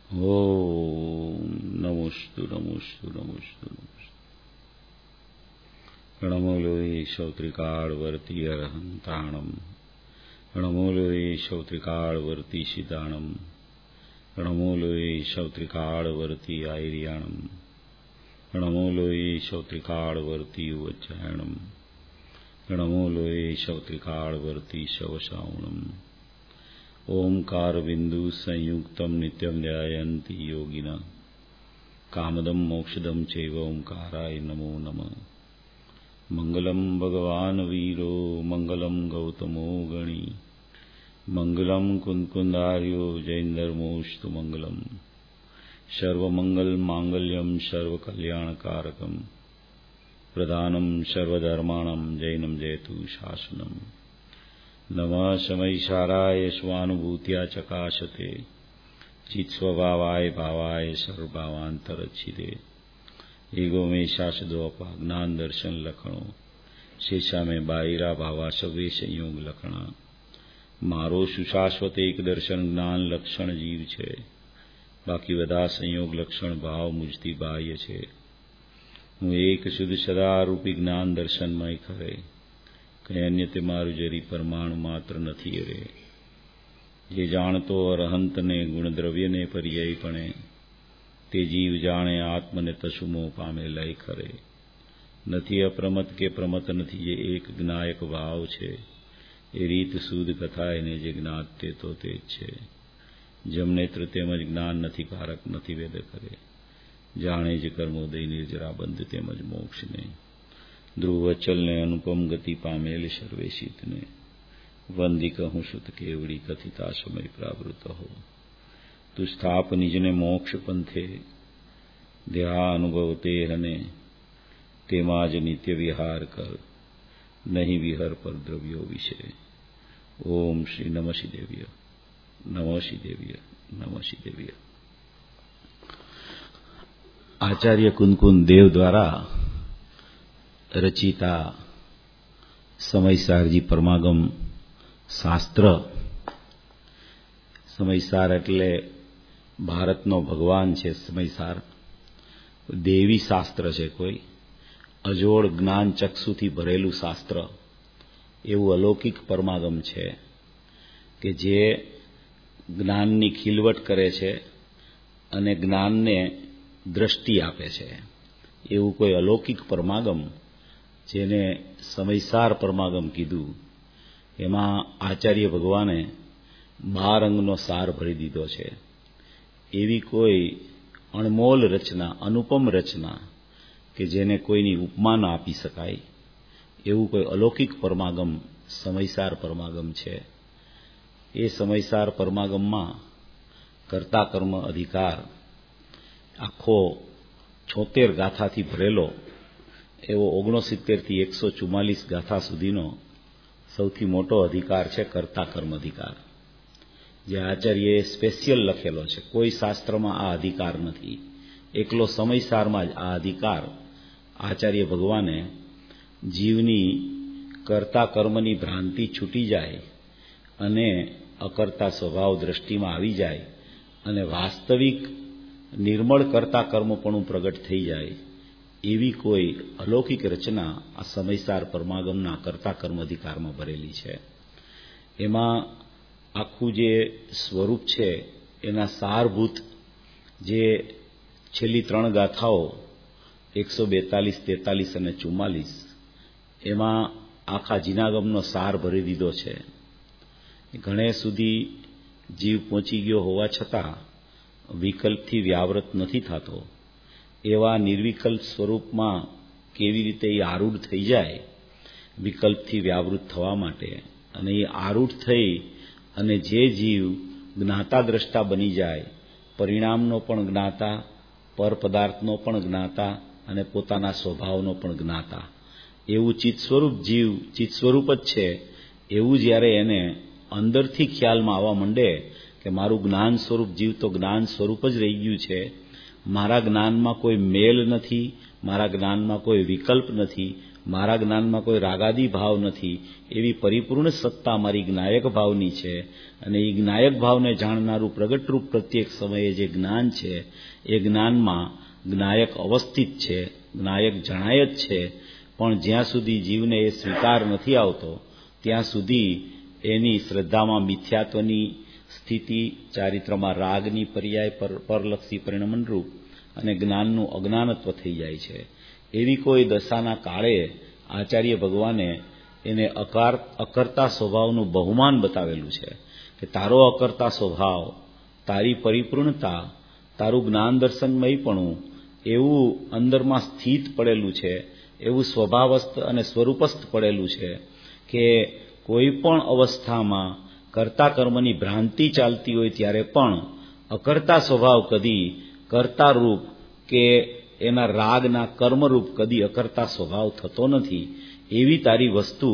ઓમ નમોસ્તુ નમોસ્તુ નમોસ્તુ નમોસ્તુ. ગણમૂલોય શૌત્રિકાળવર્તી અરહંતાણમ, ગણમૂલોય શૌત્રિકાળવર્તી સિદ્ધાણમ, ગણમૂલોય શૌત્રિકાળવર્તી આયર્યાણમ, ગણમૂલોય શૌત્રિકાળવર્તી ઉચ્ચાયણમ, ગણમૂલોય શૌત્રિકાળવર્તી શવશાવણમ. ઓમકાર બિંદુ સંયુક્તમ નિત્યમ ધ્યાયંતિ યોગિના, કામદમ મોક્ષદમ ચૈવ ઓમકારાય નમો નમઃ. મંગલમ ભગવાન વીરો મંગલમ ગૌતમો ગણી, મંગલમ કુંદકુંદાર્યો જૈનધર્મોસ્તુ મંગલમ. સર્વમંગલ માંગલ્યમ સર્વકલ્યાણકારકમ, પ્રધાનમ સર્વધર્માણમ જૈનમ જયતુ શાસનમ. નમઃ સમયસારાય સ્વાનુભૂત્યા ચકાશતે, ચિત્સ્વભાવાય ભાવાય સર્વભાવાંતરચ્છિતે. એગો મેં શાસદો અપા જ્ઞાન દર્શન લખણો, શેષા મેં બાયરા ભાવા સવે સંયોગ લખણા. મારો સુશાશ્વત એક દર્શન જ્ઞાન લક્ષણ જીવ છે, બાકી બધા સંયોગ લક્ષણ ભાવ મુજથી બાહ્ય છે. હું એક શુદ્ધ સદારૂપી જ્ઞાન દર્શનમય ખરે, કંઈ અન્ય તે મારું જરી પરમાણુ માત્ર નથી રે. જે જાણતો અરહંતને ગુણદ્રવ્યને પર્યાયપણે, તે જીવ જાણે આત્મને તસુમો પામે લય ખરે. નથી અપ્રમત કે પ્રમત નથી, જે એક જ્ઞાયક ભાવ છે. એ રીત શુદ્ધ કથા એને જે જ્ઞાત તે તો તે જ છે. જમનેત્ર તેમજ જ્ઞાન નથી કારક નથી વેદ કરે, જાણે જ કર્મોદય નિર્જરા બંધ તેમજ મોક્ષને. ધ્રુવચલને અનુપમ ગતિ પામેલ સર્વેશિતને, વંદી કહું સુત કેવડી કથિતા સમય પ્રાવૃત હો. તું સ્થાપ નિજને મોક્ષ પંથે, દેહા અનુભવ તે હને, તેમાં જ નિત્ય વિહાર કર, નહીં વિહર પર દ્રવ્યો વિશે. ઓમ શ્રી નમઃ દેવ્ય નમઃ દેવ્ય નમઃ દેવ્ય. આચાર્ય કુંદકુંદ દેવ દ્વારા રચિતા સમયસારજી પરમાગમ શાસ્ત્ર. સમયસાર એટલે ભારતનો ભગવાન છે. સમયસાર દેવી શાસ્ત્ર છે, કોઈ અજોડ જ્ઞાન ચક્ષુથી ભરેલું શાસ્ત્ર. એવું અલૌકિક પરમાગમ છે કે જે જ્ઞાનની ખીલવટ કરે છે અને જ્ઞાનને દ્રષ્ટિ આપે છે. એવું કોઈ અલૌકિક પરમાગમ જેને સમયસાર પરમાગમ કીધું, એમાં આચાર્ય ભગવાને 12 અંગનો સાર ભરી દીધો છે. એવી કોઈ અણમોલ રચના, અનુપમ રચના કે જેને કોઈની ઉપમા ન આપી શકાય, એવું કોઈ અલૌકિક પરમાગમ સમયસાર પરમાગમ છે. એ સમયસાર પરમાગમમાં કર્તા કર્મ અધિકાર આખો 76 ગાથાથી ભરેલો એવો 69 થી 144 ગાથા સુધીનો સૌથી મોટો અધિકાર છે કર્તા કર્મ અધિકાર, જે આચાર્યએ સ્પેશિયલ લખેલો છે. કોઈ શાસ્ત્રમાં આ અધિકાર નથી. એકલો સમયસારમાં જ આ અધિકાર આચાર્ય ભગવાને જીવની કર્તા કર્મની ભ્રાંતિ છૂટી જાય અને અકર્તા સ્વભાવ દ્રષ્ટિમાં આવી જાય અને વાસ્તવિક નિર્મળ કર્તા કર્મપણું પ્રગટ થઈ જાય, એવી કોઈ અલૌકિક રચના આ સમયસાર પરમાગમના કર્તા કર્મ અધિકારમાં ભરેલી છે. એમાં આખું જે સ્વરૂપ છે એના સારભૂત જે છેલ્લી 3 ગાથાઓ 142, 43 અને 44, એમાં આખા જીનાગમનો સાર ભરી દીધો છે. ઘણે સુધી જીવ પહોંચી ગયો હોવા છતાં વિકલ્પથી વ્યાવૃત નથી થતો. એવા નિર્વિકલ્પ સ્વરૂપમાં કેવી રીતે એ આરૂઢ થઈ જાય વિકલ્પથી વ્યાવૃત થવા માટે, અને એ આરૂઢ થઈ અને જે જીવ જ્ઞાતા દ્રષ્ટા બની જાય, પરિણામનો પણ જ્ઞાતા, પર પદાર્થનો પણ જ્ઞાતા અને પોતાના સ્વભાવનો પણ જ્ઞાતા, એવું ચિત્ત સ્વરૂપ જીવ ચિત્ત સ્વરૂપ જ છે, એવું જ્યારે એને અંદરથી ખ્યાલમાં આવવા માંડે કે મારું જ્ઞાન સ્વરૂપ જીવ તો જ્ઞાન સ્વરૂપ જ રહી ગયું છે, મારા જ્ઞાનમાં કોઈ મેલ નથી, મારા જ્ઞાનમાં કોઈ વિકલ્પ નથી, મારા જ્ઞાનમાં કોઈ રાગાદી ભાવ નથી, એવી પરિપૂર્ણ સત્તા મારી જ્ઞાયક ભાવની છે. અને એ જ્ઞાયક ભાવને જાણનારું પ્રગટરૂપ પ્રત્યેક સમયે જે જ્ઞાન છે એ જ્ઞાનમાં જ્ઞાયક અવસ્થિત છે, જ્ઞાયક જણાય જ છે. પણ જ્યાં સુધી જીવને એ સ્વીકાર નથી આવતો ત્યાં સુધી એની શ્રદ્ધામાં મિથ્યાત્વની સ્થિતિ, ચારિત્રમાં રાગની પર્યાય પરલક્ષી પરિણમનરૂપ અને જ્ઞાનનું અજ્ઞાનત્વ થઈ જાય છે. એવી કોઈ દશાના કાળે આચાર્ય ભગવાને એને અકર્તા સ્વભાવનું બહુમાન બતાવેલું છે કે તારો અકર્તા સ્વભાવ, તારી પરિપૂર્ણતા, તારું જ્ઞાન દર્શનમયપણું એવું અંદરમાં સ્થિત પડેલું છે, એવું સ્વભાવસ્થ અને સ્વરૂપસ્થ પડેલું છે કે કોઈ પણ અવસ્થામાં કર્તા કર્મની ભ્રાંતિ ચાલતી હોય ત્યારે પણ અકર્તા સ્વભાવ કદી કર્તારૂપ કે એના રાગના કર્મરૂપ કદી અકર્તા સ્વભાવ થતો નથી. એવી તારી વસ્તુ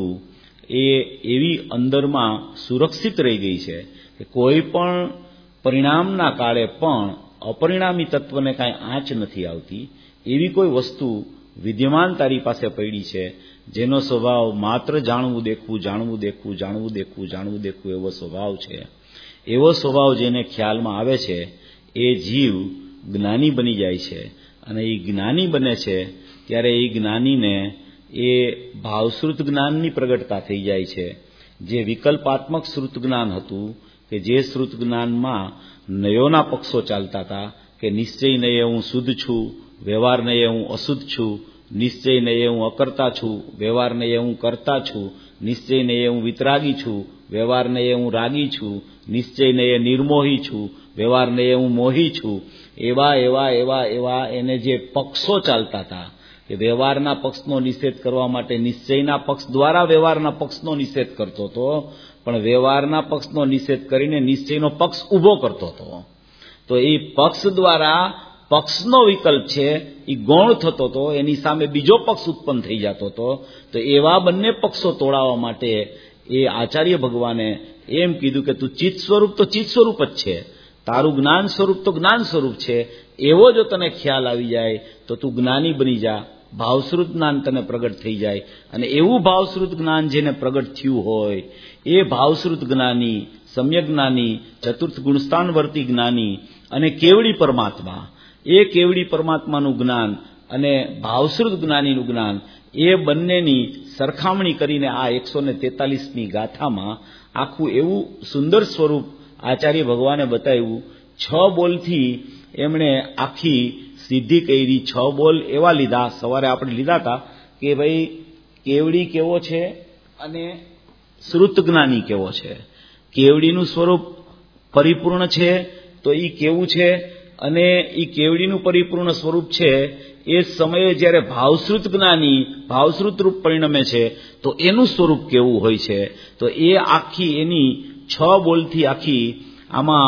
એ એવી અંદરમાં સુરક્ષિત રહી ગઈ છે કે કોઈ પણ પરિણામના કાળે પણ અપરિણામી તત્વને કાંઈ આંચ નથી આવતી. એવી કોઈ વસ્તુ વિદ્યમાન તારી પાસે પડી છે જેનો સ્વભાવ માત્ર જાણવું દેખવું, જાણવું દેખવું, જાણવું દેખવું, જાણવું દેખવું એવો સ્વભાવ છે. એવો સ્વભાવ જેને ખ્યાલમાં આવે છે એ જીવ જ્ઞાની બની જાય છે. અને એ જ્ઞાની બને છે ત્યારે એ જ્ઞાનીને એ ભાવશ્રુત જ્ઞાનની પ્રગટતા થઈ જાય છે. જે વિકલ્પાત્મક શ્રુત જ્ઞાન હતું કે જે શ્રુત જ્ઞાનમાં નયોના પક્ષો ચાલતા હતા કે નિશ્ચય નયે હું શુદ્ધ છું, વ્યવહાર નયે હું અશુદ્ધ છું, નિશ્ચય નયે હું અકર્તા છું, વ્યવહાર નયે હું કરતા છું, નિશ્ચય નયે હું વિતરાગી છું, વ્યવહાર નયે હું રાગી છું, નિશ્ચય નયે નિર્મોહી છું, વ્યવહાર નયે હું મોહી છું. એવા એવા એવા એવા એને જે પક્ષો ચાલતા હતા કે વ્યવહારના પક્ષનો નિષેધ કરવા માટે નિશ્ચયના પક્ષ દ્વારા વ્યવહારના પક્ષનો નિષેધ કરતો હતો, પણ વ્યવહારના પક્ષનો નિષેધ કરીને નિશ્ચયનો પક્ષ ઊભો કરતો હતો. તો એ પક્ષ દ્વારા પક્ષનો વિકલ્પ છે એ ગૌણ થતો હતો, એની સામે બીજો પક્ષ ઉત્પન્ન થઈ જતો હતો. તો એવા બંને પક્ષો તોડાવવા માટે એ આચાર્ય ભગવાને એમ કીધું કે તું ચિત્ત સ્વરૂપ તો ચિત્ત સ્વરૂપ જ છે, તારું જ્ઞાન સ્વરૂપ તો જ્ઞાન સ્વરૂપ છે. એવો જો તને ખ્યાલ આવી જાય તો તું જ્ઞાની બની જા, ભાવશ્રુત જ્ઞાન તને પ્રગટ થઈ જાય. અને એવું ભાવશ્રુત જ્ઞાન જેને પ્રગટ થયું હોય એ ભાવશ્રુત જ્ઞાની, સમ્યક જ્ઞાની, ચતુર્થ ગુણસ્થાનવર્તી જ્ઞાની અને કેવડી પરમાત્મા, એ કેવડી પરમાત્માનું જ્ઞાન અને ભાવશ્રુત જ્ઞાનીનું જ્ઞાન, એ બંનેની સરખામણી કરીને આ 143મી ગાથામાં આખું એવું સુંદર સ્વરૂપ આચાર્ય ભગવાને બતાવ્યું. 6 બોલથી એમણે આખી સિદ્ધિ કરી. 6 બોલ એવા લીધા, સવારે આપણે લીધા હતા કે ભાઈ કેવડી કેવો છે અને શ્રુત જ્ઞાની કેવો છે. કેવડીનું સ્વરૂપ પરિપૂર્ણ છે તો એ કેવું છે, અને એ કેવડીનું પરિપૂર્ણ સ્વરૂપ છે એ સમયે જ્યારે ભાવશ્રુત જ્ઞાની ભાવશ્રુત રૂપ પરિણમે છે તો એનું સ્વરૂપ કેવું હોય છે. તો એ આખી એની 6 બોલથી આખી આમાં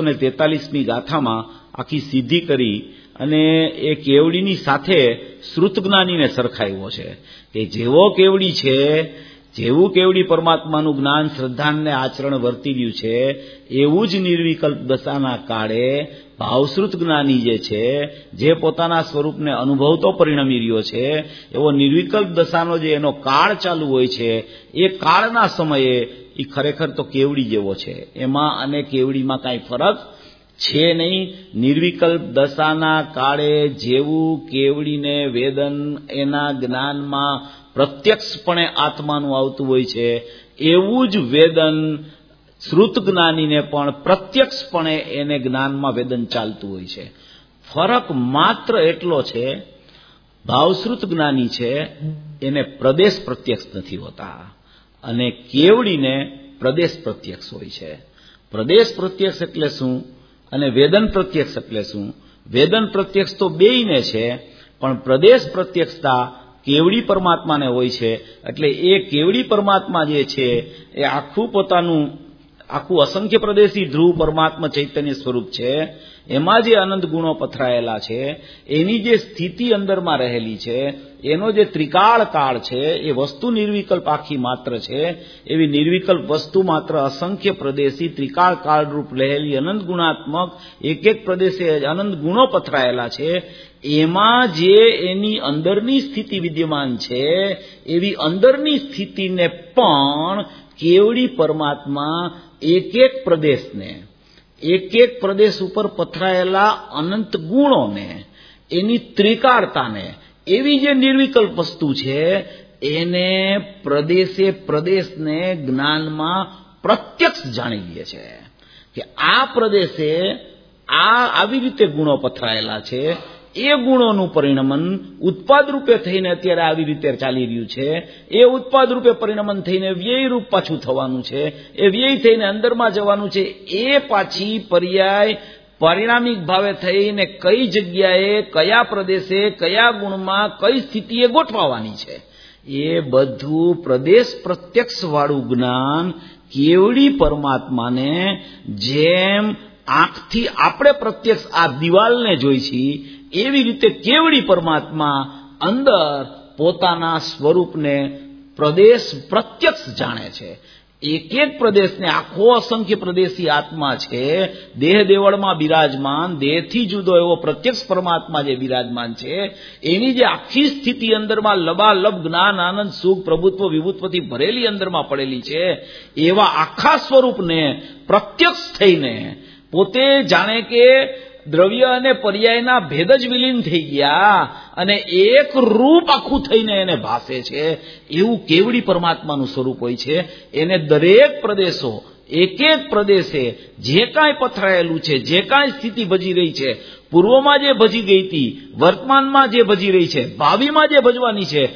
143મી ગાથામાં આખી સિદ્ધિ કરી અને એ કેવડીની સાથે શ્રુત જ્ઞાનીને સરખાવ્યો છે કે જેવો કેવડી છે, જેવું કેવડી પરમાત્માનું જ્ઞાન શ્રદ્ધાને આચરણ વર્તી રહ્યું છે એવું જ નિર્વિકલ્પ દશાના કાળે ભાવશ્રુત જ્ઞાની જે છે, જે પોતાના સ્વરૂપને અનુભવતો પરિણમી રહ્યો છે, એવો નિર્વિકલ્પ દશાનો જે એનો કાળ ચાલુ હોય છે એ કાળના સમયે એ ખરેખર તો કેવડી જેવો છે. એમાં અને કેવડીમાં કાંઈ ફરક છે નહીં. નિર્વિકલ્પ દશાના કાળે જેવું કેવડીને વેદન એના જ્ઞાનમાં પ્રત્યક્ષપણે આત્માનું આવતું હોય છે એવું જ વેદન શ્રુત જ્ઞાનીને પણ પ્રત્યક્ષપણે એને જ્ઞાનમાં વેદન ચાલતું હોય છે. ફરક માત્ર એટલો છે, ભાવશ્રુત જ્ઞાની છે એને પ્રદેશ પ્રત્યક્ષ નથી હોતા અને કેવડીને પ્રદેશ પ્રત્યક્ષ હોય છે. પ્રદેશ પ્રત્યક્ષ એટલે શું અને વેદન પ્રત્યક્ષ એટલે શું? વેદન પ્રત્યક્ષ તો બેયને છે, પણ પ્રદેશ પ્રત્યક્ષતા કેવડી પરમાત્માને હોય છે. એટલે એ કેવડી પરમાત્મા જે છે એ આખું પોતાનું આખું અસંખ્ય પ્રદેશી ધ્રુવ પરમાત્મા ચૈતન્ય સ્વરૂપ છે, એમાં જે અનંત ગુણો પથરાયેલા છે, એની જે સ્થિતિ અંદરમાં રહેલી છે, એનો જે ત્રિકાળ કાળ છે, એ વસ્તુ નિર્વિકલ્પ આખી માત્ર છે. એવી નિર્વિકલ્પ વસ્તુ માત્ર અસંખ્ય પ્રદેશી ત્રિકાળ કાળરૂપ રહેલી અનંત ગુણાત્મક એક એક પ્રદેશે અનંત ગુણો પથરાયેલા છે. એમાં જે એની અંદરની સ્થિતિ વિદ્યમાન છે, એવી અંદરની સ્થિતિને પણ કેવડી પરમાત્મા એક એક પ્રદેશને, એક એક પ્રદેશ ઉપર પથરાયેલા અનંત ગુણોને, એની ત્રિકાળતાને, એવી જે નિર્વિકલ્પ વસ્તુ છે, એને પ્રદેશે પ્રદેશને જ્ઞાનમાં પ્રત્યક્ષ જાણી લે છે કે આ પ્રદેશે આવી રીતે ગુણો પથરાયેલા છે. એ ગુણોનું પરિણમન ઉત્પાદ રૂપે થઈને અત્યારે આવી રીતે ચાલી રહ્યું છે. એ ઉત્પાદ રૂપે પરિણમન થઈને વ્યય રૂપ પાછું થવાનું છે. એ વ્યય થઈને અંદરમાં જવાનું છે. એ પાછી પર્યાય પરિણામિક ભાવે થઈને કઈ જગ્યાએ, કયા પ્રદેશે, કયા ગુણમાં, કઈ સ્થિતિએ ગોઠવાવાની છે, એ બધું પ્રદેશ પ્રત્યક્ષ વાળું જ્ઞાન કેવડી પરમાત્માને જેમ આંખથી આપણે પ્રત્યક્ષ આ દિવાલને જોઈ છીએ, એવી રીતે કેવડી પરમાત્મા અંદર પોતાના સ્વરૂપને પ્રદેશ પ્રત્યક્ષ જાણે છે. એક એક પ્રદેશને આખો અસંખ્ય પ્રદેશી આત્મા છે, દેહ દેવળમાં બિરાજમાન, દેહથી જુદો એવો પ્રત્યક્ષ પરમાત્મા જે બિરાજમાન છે, એની જે આખી સ્થિતિ અંદરમાં લબાલબ જ્ઞાન, આનંદ, સુખ, પ્રભુત્વ, વિભુત્વથી ભરેલી અંદરમાં પડેલી છે, એવા આખા સ્વરૂપને પ્રત્યક્ષ થઈને પોતે જાણે કે દ્રવ્ય અને પર્યાયના ભેદ જ વિલીન થઈ ગયા અને એક રૂપ આખું થઈને એને ભાસે છે. એવું કેવડી પરમાત્માનું સ્વરૂપ હોય છે. એને દરેક પ્રદેશો, એક એક પ્રદેશે જે કાંઈ પથરાયેલું છે, જે કાંઈ સ્થિતિ ભજી રહી છે, પૂર્વમાં જે ભજી ગઈ હતી, વર્તમાનમાં જે ભજી રહી છે, ભાવિમાં જે ભજવાની છે,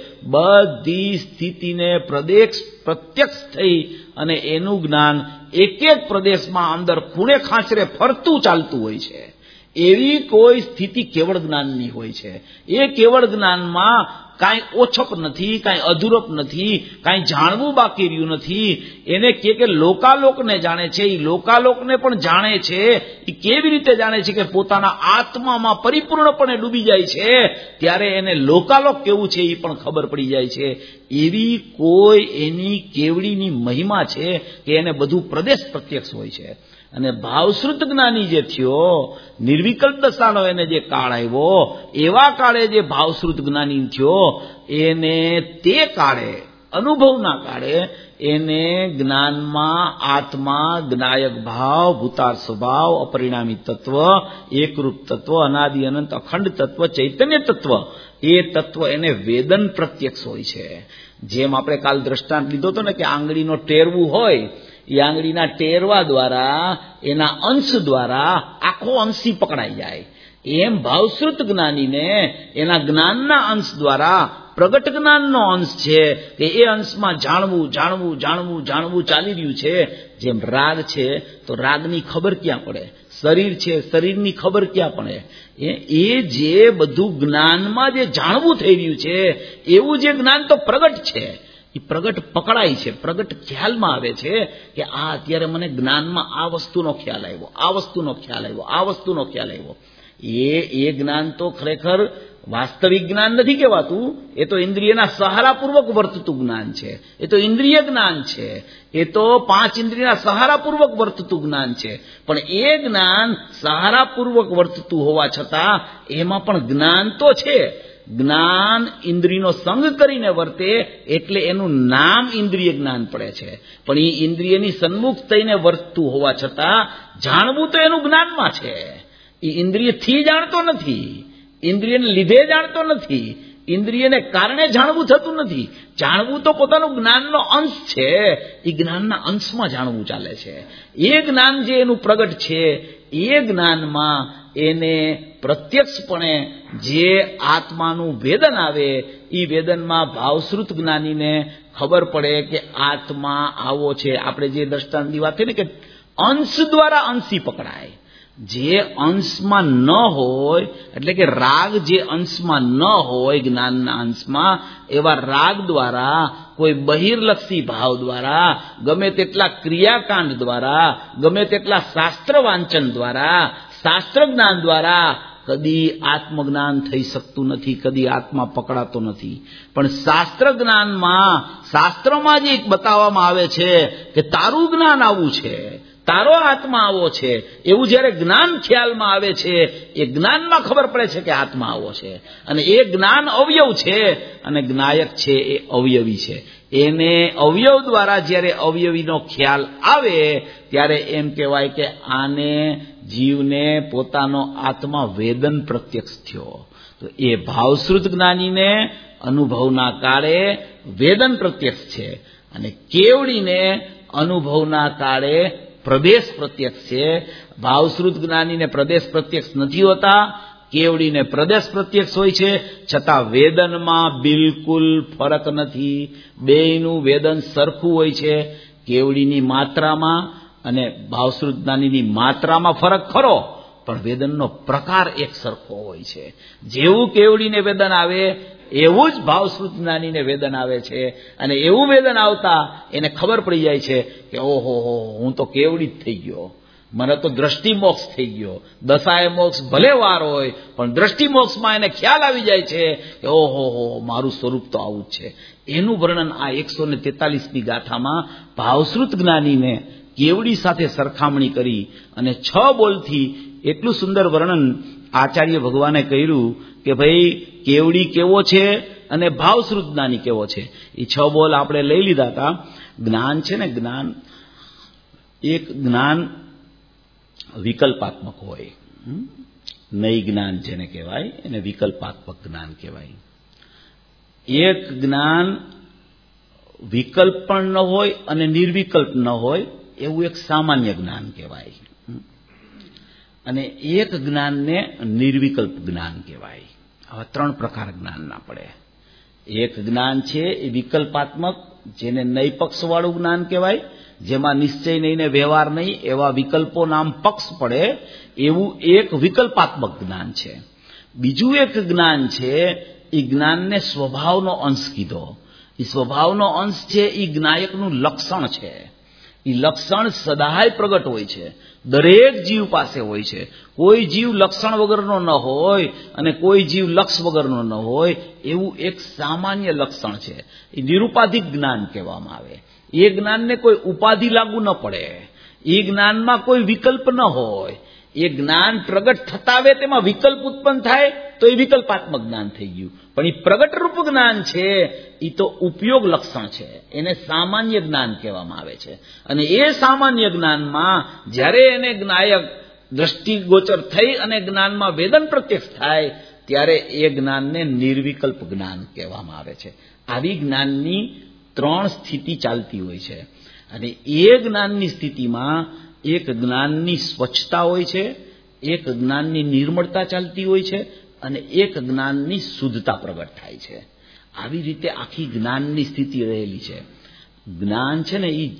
બધી સ્થિતિને પ્રત્યક્ષ થઈ અને એનું જ્ઞાન એક એક પ્રદેશમાં અંદર ખૂણે ખાંચરે ફરતું ચાલતું હોય છે. એવી કોઈ સ્થિતિ કેવળ જ્ઞાનની હોય છે. એ કેવળ જ્ઞાનમાં કાંઈ ઓછપ નથી, કાંઈ અધૂરપ નથી, કાંઈ જાણવું બાકી રહ્યું નથી. એને કે લોકાલોકને જાણે છે, એ લોકાલોકને પણ જાણે છે. એ કેવી રીતે જાણે છે કે પોતાના આત્મામાં પરિપૂર્ણપણે ડૂબી જાય છે, ત્યારે એને લોકાલોક કેવું છે એ પણ ખબર પડી જાય છે. એવી કોઈ એની કેવડીની મહિમા છે કે એને બધું પ્રદેશ પ્રત્યક્ષ હોય છે. અને ભાવશ્રુત જ્ઞાની જે થયો, નિર્વિકલ્પ દશાનો એને જે કાળ આવ્યો, એવા કાળે જે ભાવશ્રુત જ્ઞાની થયો, એને તે કાળે, અનુભવના કાળે, એને જ્ઞાનમાં આત્મા, જ્ઞાયક ભાવ, ભૂતાર સ્વભાવ, અપરિણામી તત્વ, એકરૂપ તત્વ, અનાદિ અનંત અખંડ તત્વ, ચૈતન્ય તત્વ, એ તત્વ એને વેદન પ્રત્યક્ષ હોય છે. જેમ આપણે કાલ દ્રષ્ટાંત લીધો હતો ને કે આંગળીનો ટેરવું હોય, એ આંગળીના ટેરવા દ્વારા, એના અંશ દ્વારા આખો અંશી પકડાઈ જાય. એમ ભાવશ્રુત જ્ઞાનીને એના જ્ઞાનના અંશ દ્વારા પ્રગટ જ્ઞાનનો અંશ છે કે એ અંશમાં જાણવું, જાણવું, જાણવું, જાણવું ચાલી રહ્યું છે. જેમ રાગ છે તો રાગની ખબર ક્યાં પડે, શરીર છે, શરીરની ખબર ક્યાં પડે. એ જે બધું જ્ઞાનમાં જે જાણવું થઈ રહ્યું છે, એવું જે જ્ઞાન તો પ્રગટ છે, એ પ્રગટ પકડાય છે, પ્રગટ ખ્યાલમાં આવે છે કે આ અત્યારે મને જ્ઞાનમાં આ વસ્તુનો ખ્યાલ આવ્યો, આ વસ્તુનો ખ્યાલ આવ્યો, આ વસ્તુનો ખ્યાલ આવ્યો. એ જ્ઞાન તો ખરેખર વાસ્તવિક જ્ઞાન નથી કહેવાતું. એ તો ઇન્દ્રિયના સહારાપૂર્વક વર્તતું જ્ઞાન છે. એ તો ઇન્દ્રિય જ્ઞાન છે. એ તો 5 ઇન્દ્રિયના સહારાપૂર્વક વર્તતું જ્ઞાન છે. પણ એ જ્ઞાન સહારાપૂર્વક વર્તતું હોવા છતાં એમાં પણ જ્ઞાન તો છે. જ્ઞાન ઇન્દ્રિયનો સંગ કરીને વર્તે એટલે એનું નામ ઇન્દ્રિય જ્ઞાન પડે છે. પણ એ ઇન્દ્રિયની સન્મુખ થઈને વર્તતું હોવા છતાં જાણવું તો એનું જ્ઞાનમાં છે. એ ઇન્દ્રિયથી જાણતો નથી, ઇન્દ્રિયને લીધે જાણતો નથી, ઇન્દ્રિયને કારણે જાણવું થતું નથી. જાણવું તો પોતાનું જ્ઞાનનો અંશ છે. એ જ્ઞાનના અંશમાં જાણવું ચાલે છે. એ જ્ઞાન જે એનું પ્રગટ છે, એ જ્ઞાનમાં એને પ્રત્યક્ષપણે જે આત્માનું વેદન આવે, એ વેદનમાં ભાવશ્રુત જ્ઞાનીને ખબર પડે કે આત્મા આવો છે. આપણે જે દ્રષ્ટાંતની વાત થઈ ને કે અંશ દ્વારા અંશી પકડાય, જે અંશમાં ન હોય, એટલે કે રાગ જે અંશમાં ન હોય જ્ઞાનના અંશમાં, એવા રાગ દ્વારા કોઈ બહિર્લક્ષી ભાવ દ્વારા, ગમે તેટલા ક્રિયાકાંડ દ્વારા, ગમે તેટલા શાસ્ત્ર વાંચન દ્વારા, શાસ્ત્ર જ્ઞાન દ્વારા કદી આત્મજ્ઞાન થઈ શકતું નથી, કદી આત્મા પકડાતો નથી. પણ શાસ્ત્ર જ્ઞાનમાં, શાસ્ત્રમાં જે બતાવવામાં આવે છે કે તારું જ્ઞાન આવું છે, તારો આત્મા આવો છે, એવું જયારે જ્ઞાન ખ્યાલમાં આવે છે, એ જ્ઞાનમાં ખબર પડે છે કે આત્મા આવો છે. અને એ જ્ઞાન અવયવ છે અને જ્ઞાયક છે એ અવયવી છે. એને અવયવ દ્વારા જયારે અવયવીનો ખ્યાલ આવે ત્યારે એમ કહેવાય કે આને જીવને પોતાનો આત્મા વેદન પ્રત્યક્ષ થયો. તો એ ભાવશ્રુત જ્ઞાનીને અનુભવના કાળે વેદન પ્રત્યક્ષ છે, અને કેવડીને અનુભવના કાળે પ્રદેશ પ્રત્યક્ષ છે. ભાવશ્રુત જ્ઞાનીને પ્રદેશ પ્રત્યક્ષ નથી હોતા, કેવડીને પ્રદેશ પ્રત્યક્ષ હોય છે, છતાં વેદનમાં બિલકુલ ફરક નથી. બેયનું વેદન સરખું હોય છે. કેવડીની માત્રામાં અને ભાવશ્રુત જ્ઞાનીની માત્રામાં ફરક ખરો, પણ વેદનનો પ્રકાર એક સરખો હોય છે. જેવું કેવડીને વેદન આવે એવું જ ભાવશ્રુત જ્ઞાનીને વેદન આવે છે. અને એવું વેદન આવતા એને ખબર પડી જાય છે કે ઓહો હો, હું તો કેવડી જ થઈ ગયો, મને તો દ્રષ્ટિ મોક્ષ થઈ ગયો. દશાએ મોક્ષ ભલે વાર હોય, પણ દ્રષ્ટિ મોક્ષમાં એને ખ્યાલ આવી જાય છે કે ઓહો હો, મારું સ્વરૂપ તો આવું જ છે. એનું વર્ણન આ 143મી ગાથામાં ભાવશ્રુત જ્ઞાનીને કેવડી સાથે સરખામણી કરી અને 6 બોલથી એટલું સુંદર વર્ણન આચાર્ય ભગવાને કર્યું કે ભાઈ કેવડી કેવો છે અને ભાવશ્રુત જ્ઞાની કેવો છે. એ 6 બોલ આપણે લઈ લીધા હતા. જ્ઞાન છે ને, જ્ઞાન એક જ્ઞાન વિકલ્પાત્મક હોય, નઈ જ્ઞાન જેને કહેવાય એને વિકલ્પાત્મક જ્ઞાન કહેવાય. એક જ્ઞાન વિકલ્પ પણ ન હોય અને નિર્વિકલ્પ ન હોય એવું એક સામાન્ય જ્ઞાન કહેવાય. અને એક જ્ઞાનને નિર્વિકલ્પ જ્ઞાન કહેવાય. આવા 3 પ્રકાર જ્ઞાનના પડે. એક જ્ઞાન છે એ વિકલ્પાત્મક, જેને નય પક્ષવાળું જ્ઞાન કહેવાય, જેમાં નિશ્ચય નહીં ને વ્યવહાર નહીં એવા વિકલ્પો નામ પક્ષ પડે, એવું એક વિકલ્પાત્મક જ્ઞાન છે. બીજું એક જ્ઞાન છે, એ જ્ઞાનને સ્વભાવનો અંશ કીધો. એ સ્વભાવનો અંશ છે એ જ્ઞાયકનું લક્ષણ છે. એ લક્ષણ સદાય પ્રગટ હોય છે, દરેક જીવ પાસે હોય છે. કોઈ જીવ લક્ષણ વગરનો ન હોય અને કોઈ જીવ લક્ષ વગરનો ન હોય, એવું એક સામાન્ય લક્ષણ છે. એ નિરુપાધિક જ્ઞાન કહેવામાં આવે. એ જ્ઞાનને કોઈ ઉપાધિ લાગુ ન પડે, એ જ્ઞાનમાં કોઈ વિકલ્પ ન હોય. એ જ્ઞાન પ્રગટ થતા આવે તેમાં વિકલ્પ ઉત્પન્ન થાય તો એ વિકલ્પાત્મક જ્ઞાન થઈ ગયું. પણ એ પ્રગટ રૂપ જ્ઞાન છે એ તો ઉપયોગ લક્ષણ છે, એને સામાન્ય જ્ઞાન કહેવામાં આવે છે. અને એ સામાન્ય જ્ઞાનમાં જ્યારે એને જ્ઞાયક દ્રષ્ટિગોચર થઈ અને જ્ઞાનમાં વેદન પ્રત્યક્ષ થાય ત્યારે એ જ્ઞાનને નિર્વિકલ્પ જ્ઞાન કહેવામાં આવે છે. આવી જ્ઞાનની 3 સ્થિતિ ચાલતી હોય છે. અને એ જ્ઞાનની સ્થિતિમાં એક જ્ઞાનની સ્વચ્છતા હોય છે, એક જ્ઞાનની નિર્મળતા ચાલતી હોય છે, અને એક જ્ઞાનની શુદ્ધતા પ્રગટ થાય છે. આવી રીતે આખી જ્ઞાનની સ્થિતિ રહેલી છે. જ્ઞાન છે ને એ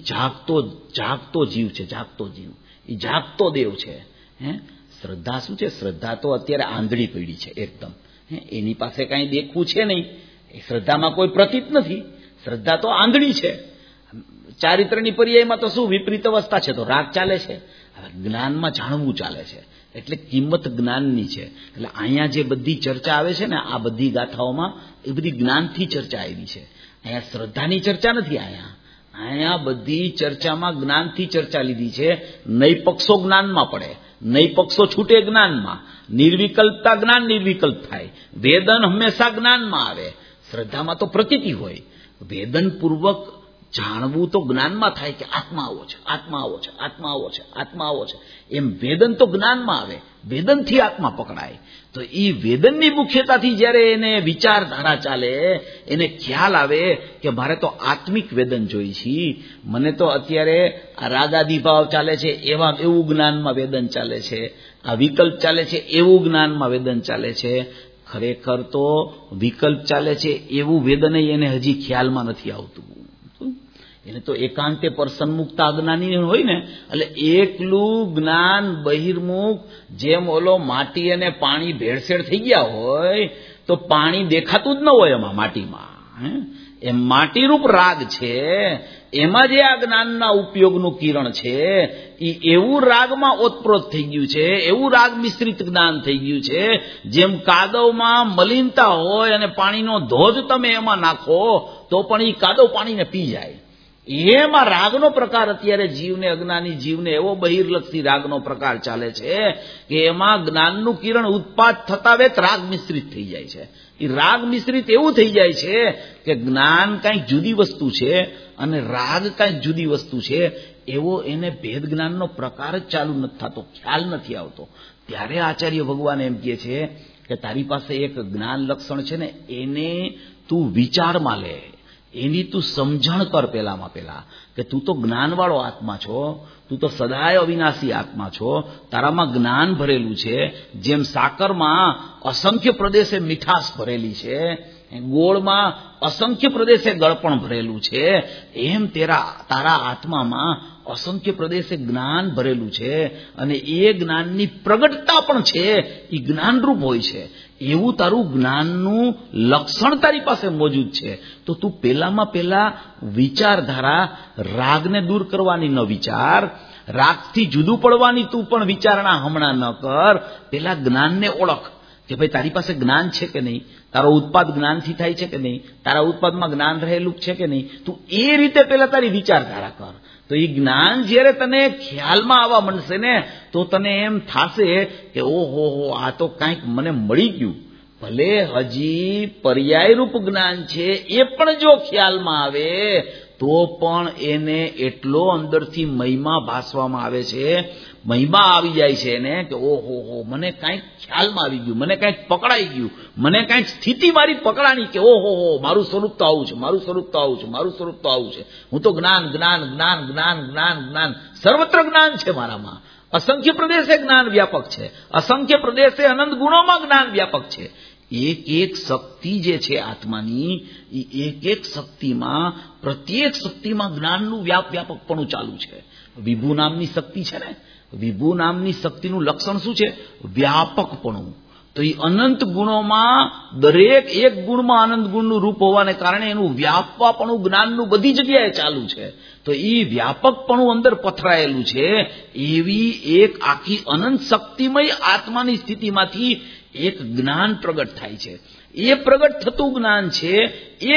જાગતો જીવ છે, જાગતો જીવ, એ જાગતો દેવ છે. શ્રદ્ધા શું છે? શ્રદ્ધા તો અત્યારે આંધળી પડી છે એકદમ. એની પાસે કાંઈ દેખવું છે નહીં, એ શ્રદ્ધામાં કોઈ પ્રતીત નથી. શ્રદ્ધા તો આંધળી છે. ચારિત્રની પર્યાયમાં તો શું વિપરીત અવસ્થા છે, તો રાગ ચાલે છે. હવે જ્ઞાનમાં જાણવું ચાલે છે, એટલે કિંમત જ્ઞાનની છે. એટલે અહીંયા જે બધી ચર્ચા આવે છે ને, આ બધી ગાથાઓમાં એ બધી જ્ઞાનથી ચર્ચા આવી છે. અહીંયા શ્રદ્ધાની ચર્ચા નથી. અહીંયા બધી ચર્ચામાં જ્ઞાનથી ચર્ચા લીધી છે. નય પક્ષો જ્ઞાનમાં પડે, નય પક્ષો છૂટે જ્ઞાનમાં. નિર્વિકલ્પતા જ્ઞાન નિર્વિકલ્પ થાય. વેદન હંમેશા જ્ઞાનમાં આવે. શ્રદ્ધામાં તો પ્રતીતિ હોય. વેદનપૂર્વક જાણવું તો જ્ઞાનમાં થાય કે આત્મા આવો છે, આત્મા આવો છે, આત્મા આવો છે, આત્મા આવો છે. એમ વેદન તો જ્ઞાનમાં આવે, વેદનથી આત્મા પકડાય. તો એ વેદનની મુખ્યતાથી જ્યારે એને વિચારધારા ચાલે, એને ખ્યાલ આવે કે મારે તો આત્મિક વેદન જોઈ છે, મને તો અત્યારે આ રાગાદિભાવ ચાલે છે એવું જ્ઞાનમાં વેદન ચાલે છે, આ વિકલ્પ ચાલે છે એવું જ્ઞાનમાં વેદન ચાલે છે. ખરેખર તો વિકલ્પ ચાલે છે એવું વેદન એને હજી ખ્યાલમાં નથી આવતું. એને તો એકાંતે પર સન્મુખતા અજ્ઞાની હોય ને, એટલે એકલું જ્ઞાન બહિર્મુખ, જેમ ઓલો માટી અને પાણી ભેળસેળ થઈ ગયા હોય તો પાણી દેખાતું જ ન હોય એમાં માટીમાં. એ માટીરૂપ રાગ છે, એમાં જે આ જ્ઞાનના ઉપયોગનું કિરણ છે એ એવું રાગમાં ઓતપ્રોત થઈ ગયું છે, એવું રાગ મિશ્રિત જ્ઞાન થઈ ગયું છે. જેમ કાદવમાં મલિનતા હોય અને પાણીનો ધોધ તમે એમાં નાખો તો પણ એ કાદવ પાણીને પી જાય. એમાં રાગનો પ્રકાર અત્યારે જીવને, અજ્ઞાની જીવને એવો બહિર્લક્ષી રાગનો પ્રકાર ચાલે છે કે એમાં જ્ઞાનનું કિરણ ઉત્પાદ થતા વેત રાગ મિશ્રિત થઈ જાય છે. એ રાગ મિશ્રિત એવું થઈ જાય છે કે જ્ઞાન કાંઈક જુદી વસ્તુ છે અને રાગ કાંઈક જુદી વસ્તુ છે, એવો એને ભેદ જ્ઞાનનો પ્રકાર જ ચાલુ નથી થતો, ખ્યાલ નથી આવતો. ત્યારે આચાર્ય ભગવાન એમ કહે છે કે તારી પાસે એક જ્ઞાન લક્ષણ છે ને, એને તું વિચારમાં લે, એની તું સમજણ કર પહેલામાં પહેલા, કે તું તો જ્ઞાનવાળો આત્મા છો, તું તો સદાય અવિનાશી આત્મા છો, તારામાં જ્ઞાન ભરેલું છે. જેમ સાકરમાં અસંખ્ય પ્રદેશે મીઠાશ ભરેલી છે, ગોળમાં અસંખ્ય પ્રદેશે ગળપણ ભરેલું છે, એમ તારા આત્મામાં અસંખ્ય પ્રદેશે જ્ઞાન ભરેલું છે અને એ જ્ઞાનની પ્રગટતા પણ છે, એ જ્ઞાનરૂપ હોય છે. એવું તારું જ્ઞાનનું લક્ષણ તારી પાસે મોજૂદ છે. તો તું પહેલામાં પહેલા વિચારધારા, રાગને દૂર કરવાની ન વિચાર, રાગથી જુદું પડવાની તું પણ વિચારણા હમણાં ન કર. પેલા જ્ઞાનને ઓળખ કે ભાઈ તારી પાસે જ્ઞાન છે કે નહીં, તારો ઉત્પાદ જ્ઞાનથી થાય છે કે નહીં, તારા ઉત્પાદમાં જ્ઞાન રહેલું છે કે નહીં. તું એ રીતે પેલા તારી વિચારધારા કર. તો એ જ્ઞાન જ્યારે તને ખ્યાલમાં આવવા માંડશે ને તો તને એમ થશે કે ઓહો આ તો કાંઈક મને મળી ગયું. ભલે હજી પર્યાયરૂપ જ્ઞાન છે એ પણ જો ખ્યાલમાં આવે તો પણ એને એટલો અંદરથી મહિમા ભાસવામાં આવે છે, મહિમા આવી જાય છે એને કે ઓહો મને કાંઈક ખ્યાલમાં આવી ગયું, મને કાંઈક પકડાઈ ગયું, મને કાંઈક સ્થિતિ મારી પકડાણી કે ઓહો મારું સ્વરૂપ તો આવું છે, મારું સ્વરૂપ તો આવું છે, મારું સ્વરૂપ તો આવું છે. હું તો જ્ઞાન જ્ઞાન જ્ઞાન જ્ઞાન જ્ઞાન જ્ઞાન સર્વત્ર જ્ઞાન છે મારામાં. અસંખ્ય પ્રદેશે જ્ઞાન વ્યાપક છે, અસંખ્ય પ્રદેશે અનંત ગુણોમાં જ્ઞાન વ્યાપક છે. એક એક શક્તિ જે છે આત્માની, એ એક એક શક્તિમાં, પ્રત્યેક શક્તિમાં જ્ઞાનનું વ્યાપકપણું ચાલુ છે. વિભુ નામની શક્તિ છે ને, વિભુ નામની શક્તિનું લક્ષણ શું છે? વ્યાપકપણું. તો એ અનંત ગુણોમાં દરેક એક ગુણમાં અનંત ગુણનું રૂપ હોવાને કારણે એનું વ્યાપવાપણું જ્ઞાનનું બધી જગ્યાએ ચાલુ છે. તો એ વ્યાપકપણું અંદર પથરાયેલું છે. એવી એક આખી અનંત શક્તિમય આત્માની સ્થિતિમાંથી એક જ્ઞાન પ્રગટ થાય છે. એ પ્રગટ થતું જ્ઞાન છે, એ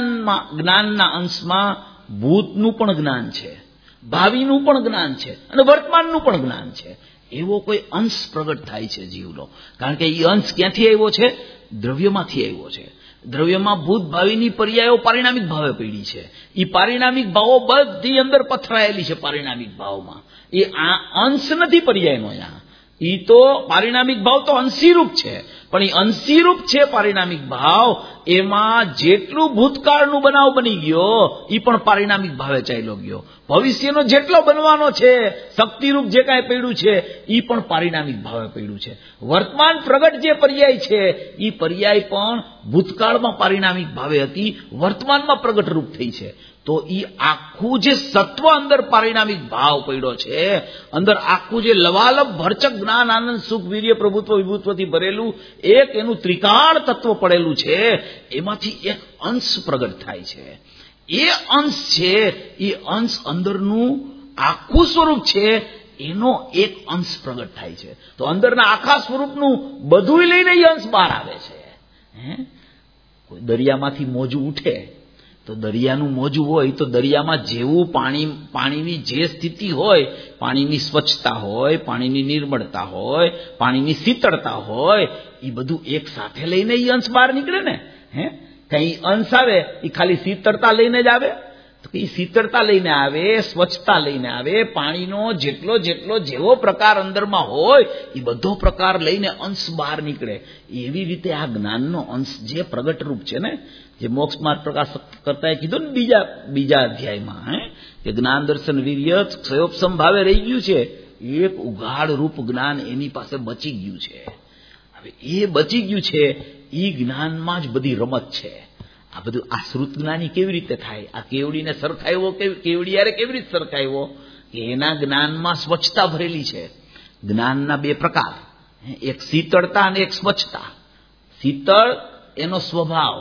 જ્ઞાનના અંશમાં ભૂતનું પણ જ્ઞાન છે, ભાવિનું પણ જ્ઞાન છે અને વર્તમાનનું પણ જ્ઞાન છે. એવો કોઈ અંશ પ્રગટ થાય છે જીવનો. કારણ કે એ અંશ ક્યાંથી આવ્યો છે? દ્રવ્યમાંથી આવ્યો છે. દ્રવ્યમાં ભૂત ભાવિની પર્યાયો પારિણામિક ભાવે પડી છે. એ પારિણામિક ભાવો બધી અંદર પથરાયેલી છે. પારિણામિક ભાવમાં એ આ અંશ નથી પર્યાયનો. અહીંયા એ તો પારિણામિક ભાવ તો અંશીરૂપ છે, પણ એ અંશીરૂપ છે પારિણામિક ભાવ. એમાં જેટલું ભૂતકાળનું બનાવ બની ગયો એ પણ પારિણામિક ભાવે ચાલ્યો ગયો. ભવિષ્યનો જેટલો બનવાનો છે શક્તિરૂપ જે કાંઈ પડ્યું છે એ પણ પારિણામિક ભાવે પડ્યું છે. વર્તમાન પ્રગટ જે પર્યાય છે એ પર્યાય પણ ભૂતકાળમાં પારિણામિક ભાવે હતી, વર્તમાનમાં પ્રગટ રૂપ થઈ છે. તો એ આખું જે સત્વ અંદર પારિણામિક ભાવ પડ્યો છે, અંદર આખું જે લવાલબ ભરચક જ્ઞાન આનંદ સુખ વીર્ય પ્રભુત્વ વિભુત્વથી ભરેલું એક એનું ત્રિકાળ તત્વ પડેલું છે, એમાંથી એક અંશ પ્રગટ થાય છે. એ અંશ છે, એ અંશ અંદરનું આખું સ્વરૂપ છે, એનો એક અંશ પ્રગટ થાય છે. તો અંદરના આખા સ્વરૂપનું બધું લઈને એ અંશ બહાર આવે છે. કોઈ દરિયામાંથી મોજું ઉઠે તો દરિયાનું મોજું હોય તો દરિયામાં જેવું પાણીની જે સ્થિતિ હોય, પાણીની સ્વચ્છતા હોય, પાણીની નિર્મળતા હોય, પાણીની શીતળતા હોય, એ બધું એક સાથે લઈને એ અંશ બહાર નીકળે ને. કઈ અંશ આવે એ ખાલી શીતળતા લઈને જ આવે? તો એ શીતળતા લઈને આવે, સ્વચ્છતા લઈને આવે, પાણીનો જેટલો જેવો પ્રકાર અંદરમાં હોય એ બધો પ્રકાર લઈને અંશ બહાર નીકળે. એવી રીતે આ જ્ઞાનનો અંશ જે પ્રગટ રૂપ છે ને, જે મોક્ષ માર્ગ પ્રકાશ કરતા કીધું ને બીજા અધ્યાયમાં, કે જ્ઞાન દર્શન વીર્ય ક્ષયોપસમ ભાવે રહી ગયું છે. એક ઉઘાડ રૂપ જ્ઞાન એની પાસે બચી ગયું છે. હવે એ બચી ગયું છે, એ જ્ઞાનમાં જ બધી રમત છે. આ બધું આ શ્રુત જ્ઞાની કેવી રીતે થાય? આ કેવડીને સરખાવ્યો, કેવડિયારે કેવી રીતે સરખાવ્યો? કે એના જ્ઞાનમાં સ્વચ્છતા ભરેલી છે. જ્ઞાનના બે પ્રકાર, એક શીતળતા અને એક સ્વચ્છતા. શીતળ એનો સ્વભાવ,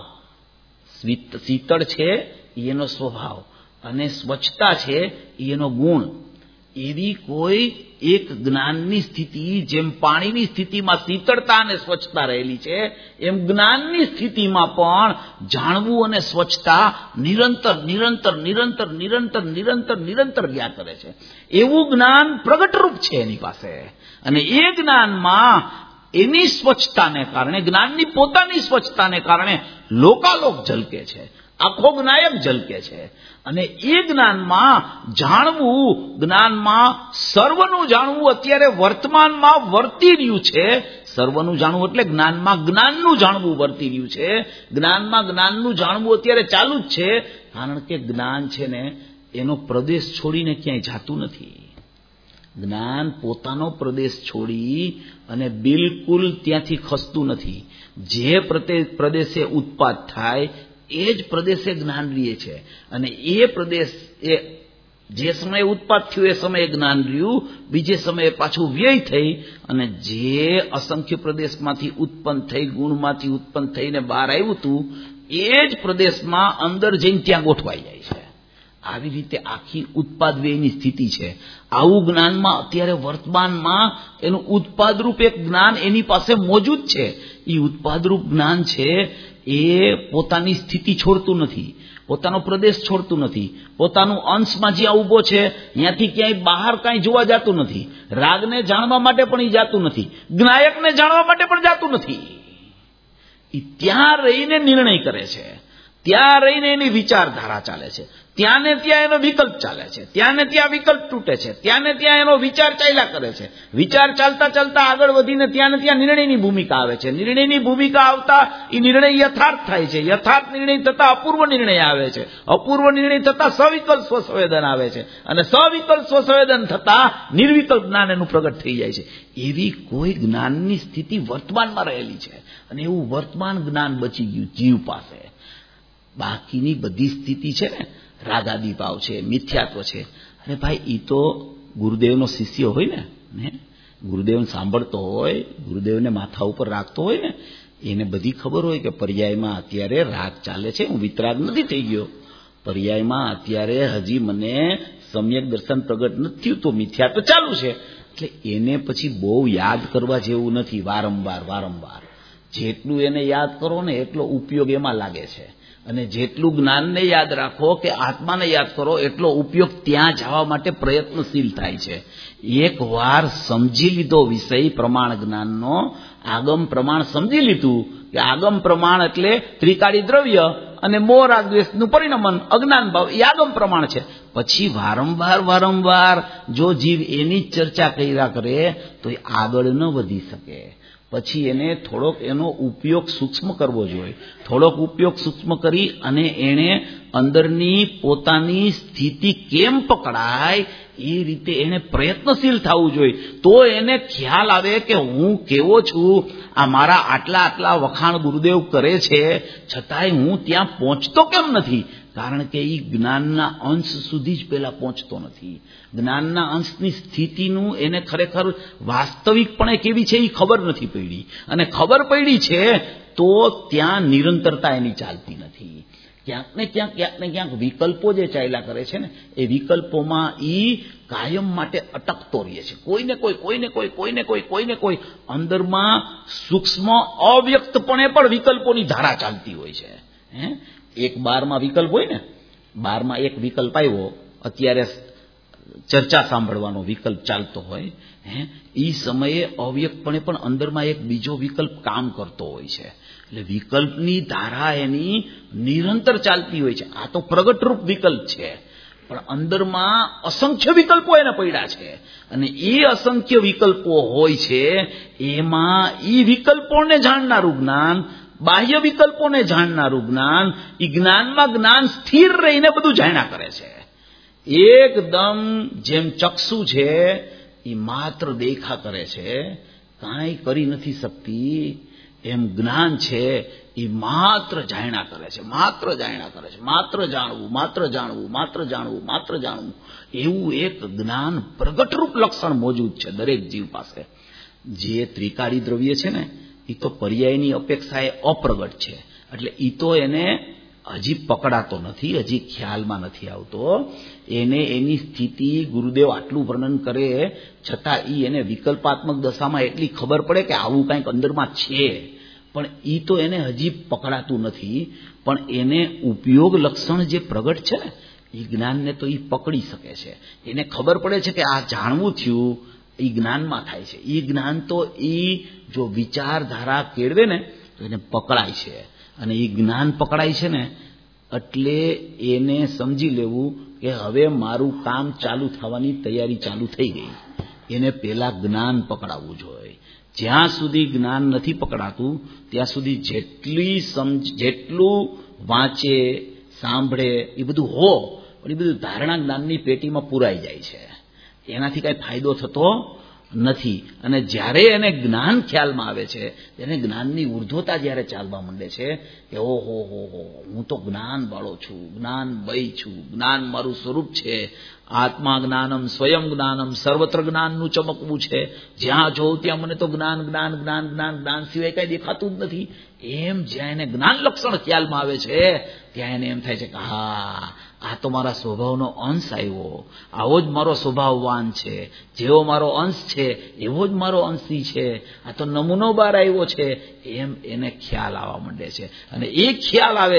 શીતળ છે એનો સ્વભાવ, અને સ્વચ્છતા છે એનો ગુણ. એવી કોઈ એક જ્ઞાનની સ્થિતિ, જેમ પાણીની સ્થિતિમાં શીતળતા અને સ્વચ્છતા રહેલી છે, એમ જ્ઞાનની સ્થિતિમાં પણ જાણવું અને સ્વચ્છતા નિરંતર નિરંતર નિરંતર નિરંતર નિરંતર નિરંતર ગયા કરે છે. એવું જ્ઞાન પ્રગટરૂપ છે એની પાસે. અને એ જ્ઞાનમાં એની સ્વચ્છતાને કારણે, જ્ઞાનની પોતાની સ્વચ્છતાને કારણે લોકાલોક ઝલકે છે, આખો જ્ઞાયક ઝલકે છે. અને એ જ્ઞાનમાં જાણવું, જ્ઞાનમાં સર્વનું જાણવું અત્યારે વર્તમાનમાં વર્તી રહ્યું છે. સર્વનું જાણવું એટલે જ્ઞાનમાં જ્ઞાનનું જાણવું વર્તી રહ્યું છે. જ્ઞાનમાં જ્ઞાનનું જાણવું અત્યારે ચાલુ જ છે. કારણ કે જ્ઞાન છે ને એનો પ્રદેશ છોડીને ક્યાંય જાતું નથી. જ્ઞાન પોતાનો પ્રદેશ છોડી અને બિલકુલ ત્યાંથી ખસતું નથી. જે પ્રદેશે ઉત્પાદ થાય એ જ પ્રદેશે જ્ઞાન રહે છે. અને એ પ્રદેશ, એ જે સમયે ઉત્પાદ થયું એ સમયે જ્ઞાન રહ્યું, બીજે સમયે પાછું વ્યય થઈ, અને જે અસંખ્ય પ્રદેશમાંથી ઉત્પન્ન થઈ, ગુણમાંથી ઉત્પન્ન થઈને બહાર આવ્યું હતું, એ જ પ્રદેશમાં અંદર જઈને ત્યાં ગોઠવાઈ જાય છે. આવી રીતે આખી ઉત્પાદ વ્યયની સ્થિતિ છે. આવું જ્ઞાનમાં અત્યારે વર્તમાનમાં એનું ઉત્પાદરૂપ એક જ્ઞાન એની પાસે મોજૂદ છે. એ ઉત્પાદરૂપ જ્ઞાન છે એ પોતાની સ્થિતિ છોડતું નથી, પોતાનો પ્રદેશ છોડતું નથી, પોતાનું અંશમાં જ્યાં ઉભો છે ત્યાંથી ક્યાંય બહાર કાંઈ જોવા જતું નથી. રાગને જાણવા માટે પણ એ જાતું નથી, જ્ઞાયકને જાણવા માટે પણ જાતું નથી. એ ત્યાં રહીને નિર્ણય કરે છે, ત્યાં રહીને એની વિચારધારા ચાલે છે, ત્યાં ને ત્યાં એનો વિકલ્પ ચાલે છે, ત્યાં ને ત્યાં વિકલ્પ તૂટે છે, ત્યાં ને ત્યાં એનો વિચાર ચાલ્યા કરે છે. વિચાર ચાલતા ચાલતા આગળ વધીને ત્યાં ને ત્યાં નિર્ણયની ભૂમિકા આવે છે. નિર્ણયની ભૂમિકા આવતા એ નિર્ણય યથાર્થ થાય છે. યથાર્થ નિર્ણય થતા અપૂર્વ નિર્ણય આવે છે. અપૂર્વ નિર્ણય થતા સવિકલ્પ સ્વસંવેદન આવે છે. અને સવિકલ્પ સ્વસંવેદન થતા નિર્વિકલ્પ જ્ઞાન એનું પ્રગટ થઈ જાય છે. એવી કોઈ જ્ઞાનની સ્થિતિ વર્તમાનમાં રહેલી છે. અને એવું વર્તમાન જ્ઞાન બચી ગયું જીવ પાસે. બાકીની બધી સ્થિતિ છે ને, રાગાદી ભાવ છે, મિથ્યાત્વ છે. અરે ભાઈ, એ તો ગુરુદેવનો શિષ્ય હોય ને, ગુરુદેવને સાંભળતો હોય, ગુરુદેવને માથા ઉપર રાખતો હોય ને, એને બધી ખબર હોય કે પર્યાયમાં અત્યારે રાગ ચાલે છે, હું વિતરાગ નથી થઈ ગયો. પર્યાયમાં અત્યારે હજી મને સમ્યક દર્શન પ્રગટ નથી થયું, તો મિથ્યાત્વ ચાલુ છે. એટલે એને પછી બહુ યાદ કરવા જેવું નથી. વારંવાર વારંવાર જેટલું એને યાદ કરો ને એટલો ઉપયોગ એમાં લાગે છે. અને જેટલું જ્ઞાનને યાદ રાખો કે આત્માને યાદ કરો એટલો ઉપયોગ ત્યાં જવા માટે પ્રયત્નશીલ થાય છે. એક વાર સમજી લીધો વિષય પ્રમાણ જ્ઞાનનો, આગમ પ્રમાણ સમજી લીધું કે આગમ પ્રમાણ એટલે ત્રિકાળી દ્રવ્ય અને મોહ રાગ દ્વેષનું પરિણમન, અજ્ઞાન ભાવ, એ આગમ પ્રમાણ છે. પછી વારંવાર વારંવાર જો જીવ એની જ ચર્ચા કર્યા કરે તો એ આગળ ન વધી શકે. પછી એને થોડોક એનો ઉપયોગ સૂક્ષ્મ કરવો જોઈએ. થોડોક ઉપયોગ સૂક્ષ્મ કરી અને એને અંદરની પોતાની સ્થિતિ કેમ પકડાય એ રીતે એને પ્રયત્નશીલ થવું જોઈએ. તો એને ખ્યાલ આવે કે હું કેવો છું. આ મારા આટલા આટલા વખાણ ગુરુદેવ કરે છે, છતાંય હું ત્યાં પહોંચતો કેમ નથી? કારણ કે એ જ્ઞાનના અંશ સુધી જ પેલા પહોંચતો નથી. જ્ઞાનના અંશની સ્થિતિનું એને ખરેખર વાસ્તવિકપણે કેવી છે એ ખબર નથી પડી. અને ખબર પડી છે તો ત્યાં નિરંતરતા એની ચાલતી નથી. ક્યાંક ને ક્યાંક વિકલ્પો જે ચાલ્યા કરે છે ને, એ વિકલ્પોમાં એ કાયમ માટે અટકતો રહે છે. કોઈને કોઈ અંદરમાં સૂક્ષ્મ અવ્યક્તપણે પણ વિકલ્પોની ધારા ચાલતી હોય છે. એક બારમાં વિકલ્પ હોય ને, બારમાં એક વિકલ્પ આવ્યો, અત્યારે ચર્ચા સાંભળવાનો વિકલ્પ ચાલતો હોય, એ સમયે અવ્યક્તપણે પણ અંદરમાં એક બીજો વિકલ્પ કામ કરતો હોય છે. એટલે વિકલ્પની ધારા એની નિરંતર ચાલતી હોય છે. આ તો પ્રગટરૂપ વિકલ્પ છે, પણ અંદરમાં અસંખ્ય વિકલ્પો એને પડ્યા છે. અને એ અસંખ્ય વિકલ્પો હોય છે, એમાં એ વિકલ્પોને જાણનારું જ્ઞાન, બાહ્ય વિકલ્પોને જાણનારું જ્ઞાન, એ જ્ઞાનમાં જ્ઞાન સ્થિર રહીને બધું જાણ્યા કરે છે. એકદમ જેમ ચક્ષુ છે એ માત્ર દેખા કરે છે, કાંઈ કરી નથી શકતી. એમ જ્ઞાન છે એ માત્ર જાણ્યા કરે છે, માત્ર જાણ્યા કરે છે, માત્ર જાણવું, માત્ર જાણવું, માત્ર જાણવું, માત્ર જાણવું, એવું એક જ્ઞાન પ્રગટરૂપ લક્ષણ મોજૂદ છે દરેક જીવ પાસે. જે ત્રિકાળી દ્રવ્ય છે ને એ તો પર્યાયની અપેક્ષાએ અપ્રગટ છે, એટલે એ તો એને હજી પકડાતો નથી, હજી ખ્યાલમાં નથી આવતો. એને એની સ્થિતિ ગુરુદેવ આટલું વર્ણન કરે છતાં એને વિકલ્પાત્મક દશામાં એટલી ખબર પડે કે આવું કંઈક અંદરમાં છે, પણ એ તો એને હજી પકડાતું નથી. પણ એને ઉપયોગ લક્ષણ જે પ્રગટ છે ને એ જ્ઞાનને તો એ પકડી શકે છે. એને ખબર પડે છે કે આ જાણવું થયું એ જ્ઞાનમાં થાય છે. એ જ્ઞાન તો એ જો વિચારધારા કેળવે ને તો એને પકડાય છે, અને એ જ્ઞાન પકડાય છે ને એટલે એને સમજી લેવું કે હવે મારું કામ ચાલુ થવાની તૈયારી ચાલુ થઈ ગઈ. એને પેલા જ્ઞાન પકડાવવું જોઈએ. જ્યાં સુધી જ્ઞાન નથી પકડાતું ત્યાં સુધી જેટલું વાંચે સાંભળે એ બધું હો, પણ એ બધું ધારણા જ્ઞાનની પેટીમાં પૂરાઈ જાય છે, એનાથી કાંઈ ફાયદો થતો નથી. અને જ્યારે એને જ્ઞાન ખ્યાલમાં આવે છે, એને જ્ઞાનની ઉર્ધ્વતા જ્યારે ચાલવા માંડે છે કે ઓહો હો હો, હું તો જ્ઞાન વાળો છું, જ્ઞાન બઈ છું, જ્ઞાન મારું સ્વરૂપ છે, આત્મા જ્ઞાનમ સ્વયં જ્ઞાનમ, સર્વત્ર જ્ઞાનનું ચમકવું છે, જ્યાં જોઉં ત્યાં મને તો જ્ઞાન જ્ઞાન જ્ઞાન જ્ઞાન જ્ઞાન સિવાય કઈ દેખાતું જ નથી. એમ જ્યાં એને જ્ઞાન લક્ષણ ખ્યાલમાં આવે છે ત્યાં એને એમ થાય છે કે હા, આ તો મારા સ્વભાવનો અંશ આવ્યો, આવો જ મારો સ્વભાવવાન છે, જેવો મારો અંશ છે એવો જ મારો અંશી છે, આ તો નમૂનો બહાર આવ્યો છે, એમ એને ખ્યાલ આવવા માંડે છે. અને એ ખ્યાલ આવે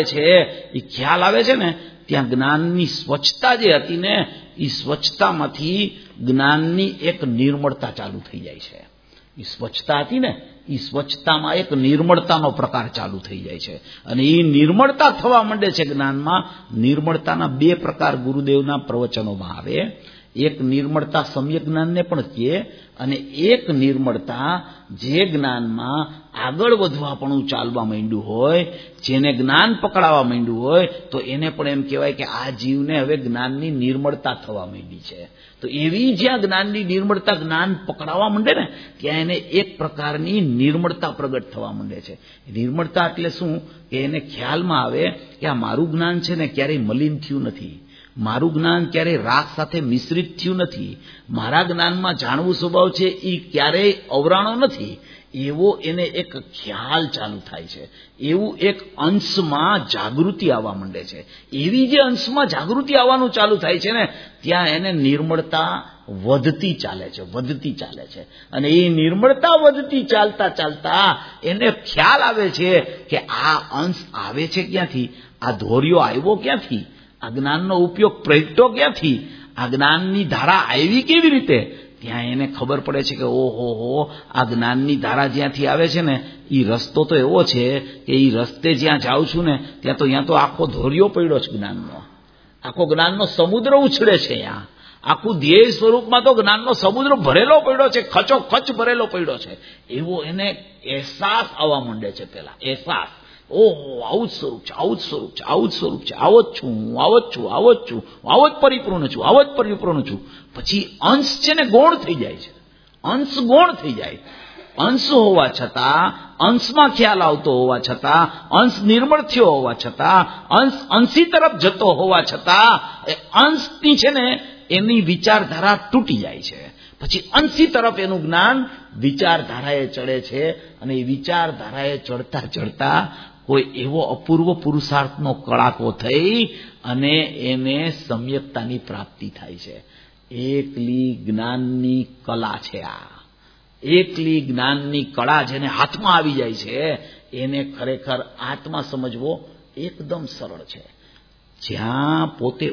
છે ને ત્યાં જ્ઞાનની સ્વચ્છતા જે હતી ને એ સ્વચ્છતામાંથી જ્ઞાનની એક નિર્મળતા ચાલુ થઈ જાય છે. એ સ્વચ્છતા હતી ને એ સ્વચ્છતામાં એક નિર્મળતાનો પ્રકાર ચાલુ થઈ જાય છે. અને એ નિર્મળતા થવા માંડે છે જ્ઞાનમાં. નિર્મળતાના બે પ્રકાર ગુરુદેવના પ્રવચનોમાં આવે. એક નિર્મળતા સમ્યક જ્ઞાનને પણ કહે, અને એક નિર્મળતા જે જ્ઞાનમાં આગળ વધવાપણું ચાલવા માંડ્યું હોય, જેને જ્ઞાન પકડાવા માંડ્યું હોય, તો એને પણ એમ કહેવાય કે આ જીવને હવે જ્ઞાનની નિર્મળતા થવા માંડી છે. તો એવી જ્યાં જ્ઞાનની નિર્મળતા જ્ઞાન પકડાવા માંડે ને ત્યાં એને એક પ્રકારની નિર્મળતા પ્રગટ થવા માંડે છે. નિર્મળતા એટલે શું કે એને ખ્યાલમાં આવે કે આ મારું જ્ઞાન છે ને ક્યારેય મલિન થયું નથી, મારું જ્ઞાન ક્યારેય રાગ સાથે મિશ્રિત થયું નથી, મારા જ્ઞાનમાં જાણવું સ્વભાવ છે એ ક્યારેય અવરાણો નથી, એવો એને એક ખ્યાલ ચાલુ થાય છે. એવું એક અંશમાં જાગૃતિ આવવા માંડે છે. એવી જે અંશમાં જાગૃતિ આવવાનું ચાલુ થાય છે ને ત્યાં એને નિર્મળતા વધતી ચાલે છે. અને એ નિર્મળતા વધતી ચાલતા ચાલતા એને ખ્યાલ આવે છે કે આ અંશ આવે છે ક્યાંથી, આ ધોર્યો આવ્યો ક્યાંથી, આ જ્ઞાનનો ઉપયોગ પ્રગટ્યો ક્યાંથી, આ જ્ઞાનની ધારા આવી કેવી રીતે. ત્યાં એને ખબર પડે છે કે ઓહો હો, આ જ્ઞાનની ધારા જ્યાંથી આવે છે ને એ રસ્તો તો એવો છે કે એ રસ્તે જ્યાં જાઉં છું ને ત્યાં તો આખો ધોર્યો પડ્યો છે જ્ઞાનનો, આખો જ્ઞાનનો સમુદ્ર ઉછળે છે. અહીંયા આખું ધ્યેય સ્વરૂપમાં તો જ્ઞાનનો સમુદ્ર ભરેલો પડ્યો છે, ખચોખચ ભરેલો પડ્યો છે. એવો એને અહેસાસ આવવા માંડે છે. પેલા અહેસાસ, ઓહો આવું જ સ્વરૂપ છે, આવું જ સ્વરૂપ છે, આવું જ સ્વરૂપ છે, આવો જ છું હું, આવો જ છું, આવો જ છું, આવો જ પરિપૂર્ણ છું, આવો જ પરિપૂર્ણ છું. પછી અંશ છે ને ગૌણ થઈ જાય છે, અંશ ગૌણ થઈ જાય. અંશ હોવા છતાં, અંશમાં ખ્યાલ આવતો હોવા છતાં, અંશ નિર્મળ થયો હોવા છતાં, અંશ અંશી તરફ જતો હોવા છતાં એ અંશની છે ને એની વિચારધારા તૂટી જાય છે. પછી અંશી તરફ એનું જ્ઞાન વિચારધારાએ ચડે છે, અને એ વિચારધારાએ ચડતા ચડતા કોઈ એવો અપૂર્વ પુરુષાર્થનો કડાકો થઈ અને એને સમ્યકતાની પ્રાપ્તિ થાય છે. એકલી જ્ઞાનની કલા છે આ, એકલી જ્ઞાનની કળા જેને હાથમાં આવી જાય છે એને ખરેખર આત્મા સમજવો એકદમ સરળ છે. જ્યાં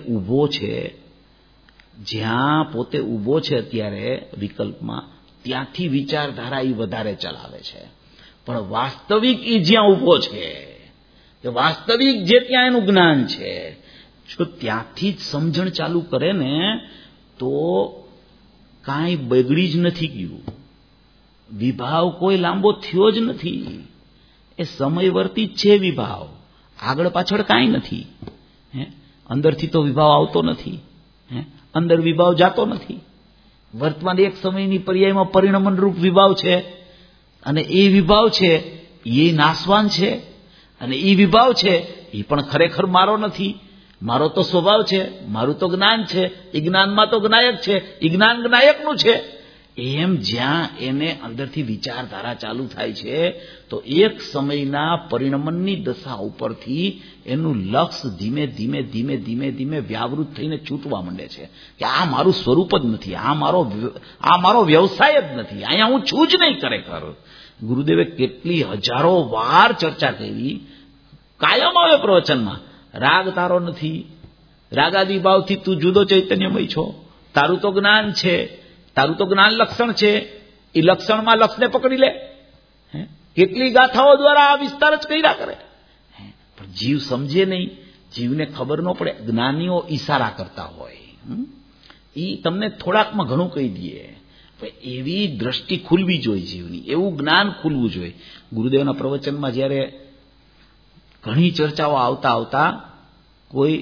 પોતે ઊભો છે અત્યારે વિકલ્પમાં, ત્યાંથી વિચારધારા એ વધારે ચલાવે છે. પણ વાસ્તવિક એ જ્યાં ઊભો છે, કે વાસ્તવિક જે ત્યાં એનું જ્ઞાન છે, જો ત્યાંથી જ સમજણ ચાલુ કરે ને તો કાંઈ બગડી જ નથી ગયું. વિભાવ કોઈ લાંબો થયો જ નથી, એ સમયવર્તી જ છે વિભાવ, આગળ પાછળ કાંઈ નથી. અંદરથી તો વિભાવ આવતો નથી, અંદર વિભાવ જાતો નથી. વર્તમાન એક સમયની પર્યાયમાં પરિણમન રૂપ વિભાવ છે, અને એ વિભાવ છે એ નાશવાન છે, અને એ વિભાવ છે એ પણ ખરેખર મારો નથી. મારો તો સ્વભાવ છે, મારું તો જ્ઞાન છે, એ જ્ઞાનમાં તો જ્ઞાયક છે, એ જ્ઞાન જ્ઞાયકનું છે. એમ જ્યાં એને અંદરથી વિચારધારા ચાલુ થાય છે તો એક સમયના પરિણમનની દશા ઉપરથી એનું લક્ષ્ય ધીમે ધીમે ધીમે ધીમે ધીમે વ્યાવૃત થઈને છૂટવા માંડે છે કે આ મારું સ્વરૂપ જ નથી, આ મારો વ્યવસાય જ નથી, અહીંયા હું છું જ નહીં ખરેખર. ગુરુદેવે કેટલી હજારો વાર ચર્ચા કરી, કાયમ આવે પ્રવચનમાં, રાગ તારો નથી, રાગાદી ભાવથી તું જુદો ચૈતન્યમય છો, તારું તો જ્ઞાન છે, તારું તો જ્ઞાન લક્ષણ છે, એ લક્ષણમાં લક્ષને પકડી લે. કેટલી ગાથાઓ દ્વારા આ વિસ્તાર જ કર્યા કરે, પણ જીવ સમજે નહીં, જીવને ખબર ન પડે. જ્ઞાનીઓ ઈશારા કરતા હોય, એ તમને થોડાકમાં ઘણું કહી દે, એવી દ્રષ્ટિ ખુલવી જોઈએ જીવની, એવું જ્ઞાન ખુલવું જોઈએ. ગુરુદેવના પ્રવચનમાં જ્યારે ઘણી ચર્ચાઓ આવતા આવતા કોઈ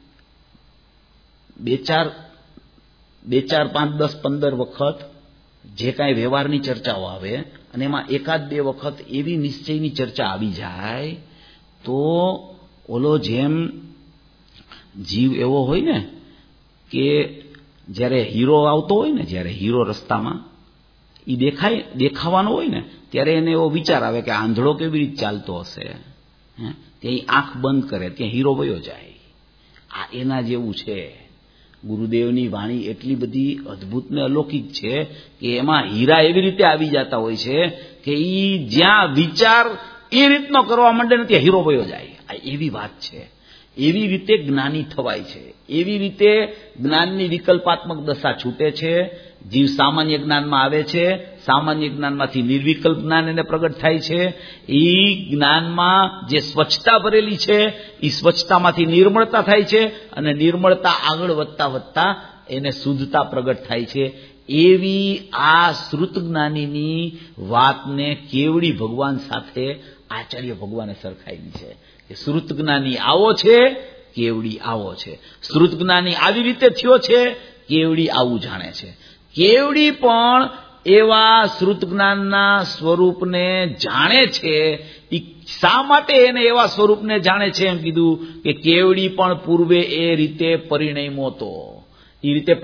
બે ચાર 5, 10, 15 વખત જે કાંઈ વ્યવહારની ચર્ચાઓ આવે અને એમાં 1-2 વખત એવી નિશ્ચયની ચર્ચા આવી જાય તો ઓલો જેમ જીવ એવો હોય ને કે જ્યારે હીરો આવતો હોય ને, જ્યારે હીરો રસ્તામાં એ દેખાવાનો હોય ને ત્યારે એને એવો વિચાર આવે કે આંધળો કેવી રીતે ચાલતો હશે, ત્યાં આંખ બંધ કરે, ત્યાં હીરો વયો જાય. આ એના જેવું છે. ગુરુદેવની વાણી એટલી બધી અદ્ભુત ને અલૌકિક છે કે એમાં હીરા એવી રીતે આવી જતા હોય છે કે ઈ જ્યાં વિચાર એ રીતનો કરવા માંડે ને ત્યાં હીરો વયો જાય. આ એવી વાત છે. એવી રીતે જ્ઞાની થવાય છે, એવી રીતે જ્ઞાનની વિકલ્પાત્મક દશા છૂટે છે. જીવ સામાન્ય જ્ઞાનમાં આવે છે, સામાન્ય જ્ઞાનમાંથી નિર્વિકલ્પ જ્ઞાન એને પ્રગટ થાય છે. એ જ્ઞાનમાં જે સ્વચ્છતા ભરેલી છે એ સ્વચ્છતામાંથી નિર્મળતા થાય છે, અને નિર્મળતા આગળ વધતા વધતા એને શુદ્ધતા પ્રગટ થાય છે. એવી આ શ્રુત જ્ઞાનીની વાતને કેવડી ભગવાન સાથે આચાર્ય ભગવાને સરખાવી છે કે શ્રુત જ્ઞાની આવો છે, કેવડી આવો છે. શ્રુત જ્ઞાની આવી રીતે થયો છે, કેવડી આવું જાણે છે. કેવડી પણ એવા શ્રુત જ્ઞાનના સ્વરૂપને જાણે છે. શા માટે એને એવા સ્વરૂપને જાણે છે એમ કીધું કે કેવડી પણ પૂર્વે એ રીતે પરિણમ્યો હતો. એ રીતે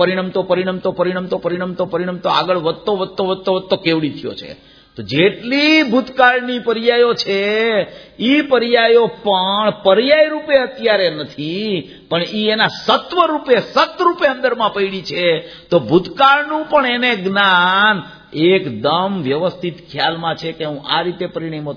પરિણમતો આગળ વધતો કેવડી થયો છે. તો જેટલી ભૂતકાળની પર્યાયો છે એ પર્યાયો પણ પર્યાય રૂપે અત્યારે નથી, પણ એ એના સત્વરૂપે અંદરમાં પડી છે. તો ભૂતકાળનું પણ એને જ્ઞાન એકદમ વ્યવસ્થિત ખ્યાલમાં છે કે હું આ રીતે પરિણમ્યો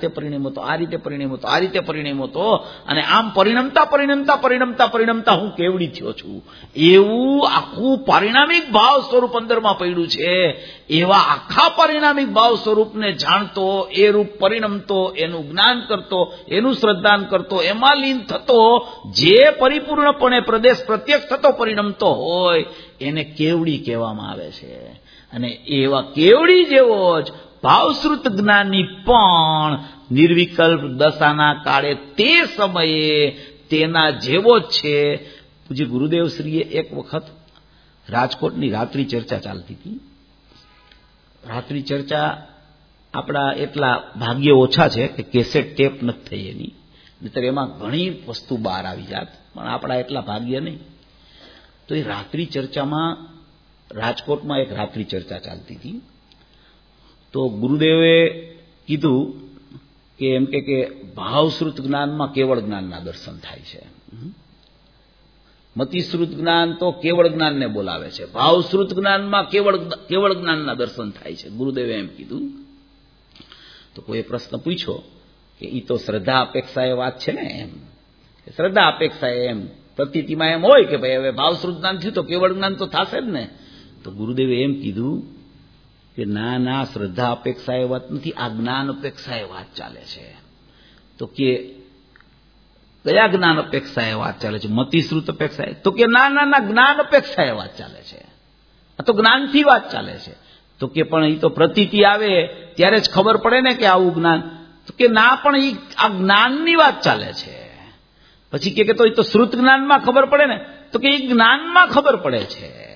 હતો, અને આમ પરિણમતા હું કેવડી થયો છું. એવું આખું પરિણામિક ભાવ સ્વરૂપ અંદરમાં પડ્યું છે. એવા આખા પરિણામિક ભાવ સ્વરૂપને જાણતો, એ રૂપ પરિણમતો, એનું જ્ઞાન કરતો, એનું શ્રદ્ધાન કરતો, એમાં લીન થતો, જે પરિપૂર્ણપણે પ્રદેશ પ્રત્યક્ષ થતો પરિણમતો હોય એને કેવડી કહેવામાં આવે છે. અને એવા કેવડી જેવો જ ભાવશ્રુત જ્ઞાની પણ નિર્વિકલ્પ દશાના કાળે તે સમયે તેના જેવો જ છે. પૂજ્ય ગુરુદેવ શ્રીએ એક વખત રાજકોટની રાત્રિ ચર્ચા ચાલતી હતી. રાત્રિ ચર્ચા આપણા એટલા ભાગ્ય ઓછા છે કે કેસેટ ટેપ નથી થઈ એની, નહીતર એમાં ઘણી વસ્તુ બહાર આવી જાત, પણ આપણા એટલા ભાગ્ય નહીં. તો એ રાત્રિ ચર્ચામાં રાજકોટમાં એક રાત્રિ ચર્ચા ચાલતી હતી. તો ગુરુદેવે કીધું કે એમ કે ભાવશ્રુત જ્ઞાનમાં કેવળ જ્ઞાનના દર્શન થાય છે. મતિશ્રુત જ્ઞાન તો કેવળ જ્ઞાનને બોલાવે છે, ભાવશ્રુત જ્ઞાનમાં કેવળ જ્ઞાનના દર્શન થાય છે. ગુરુદેવે એમ કીધું. તો કોઈ પ્રશ્ન પૂછ્યો કે ઈ તો શ્રદ્ધા અપેક્ષાએ વાત છે ને, એમ શ્રદ્ધા અપેક્ષાએ એમ પ્રતીતિમાં એમ હોય કે ભાઈ હવે ભાવશ્રુત જ્ઞાન થયું તો કેવળ જ્ઞાન તો થશે જ ને. તો ગુરુદેવે એમ કીધું કે ના, શ્રદ્ધા અપેક્ષા એ વાત નથી, આ જ્ઞાન અપેક્ષા એ વાત ચાલે છે. તો કે કયા જ્ઞાન અપેક્ષા એ વાત ચાલે છે? મતિશ્રુત અપેક્ષા? તો કે ના, જ્ઞાન અપેક્ષા એ વાત ચાલે છે. આ તો જ્ઞાનથી વાત ચાલે છે. તો કે પણ એ તો પ્રતીતિ આવે ત્યારે જ ખબર પડે ને કે આવું જ્ઞાન. તો કે ના, પણ એ આ જ્ઞાનની વાત ચાલે છે. પછી કે તો એ તો શ્રુત જ્ઞાનમાં ખબર પડે ને. તો કે એ જ્ઞાનમાં ખબર પડે છે.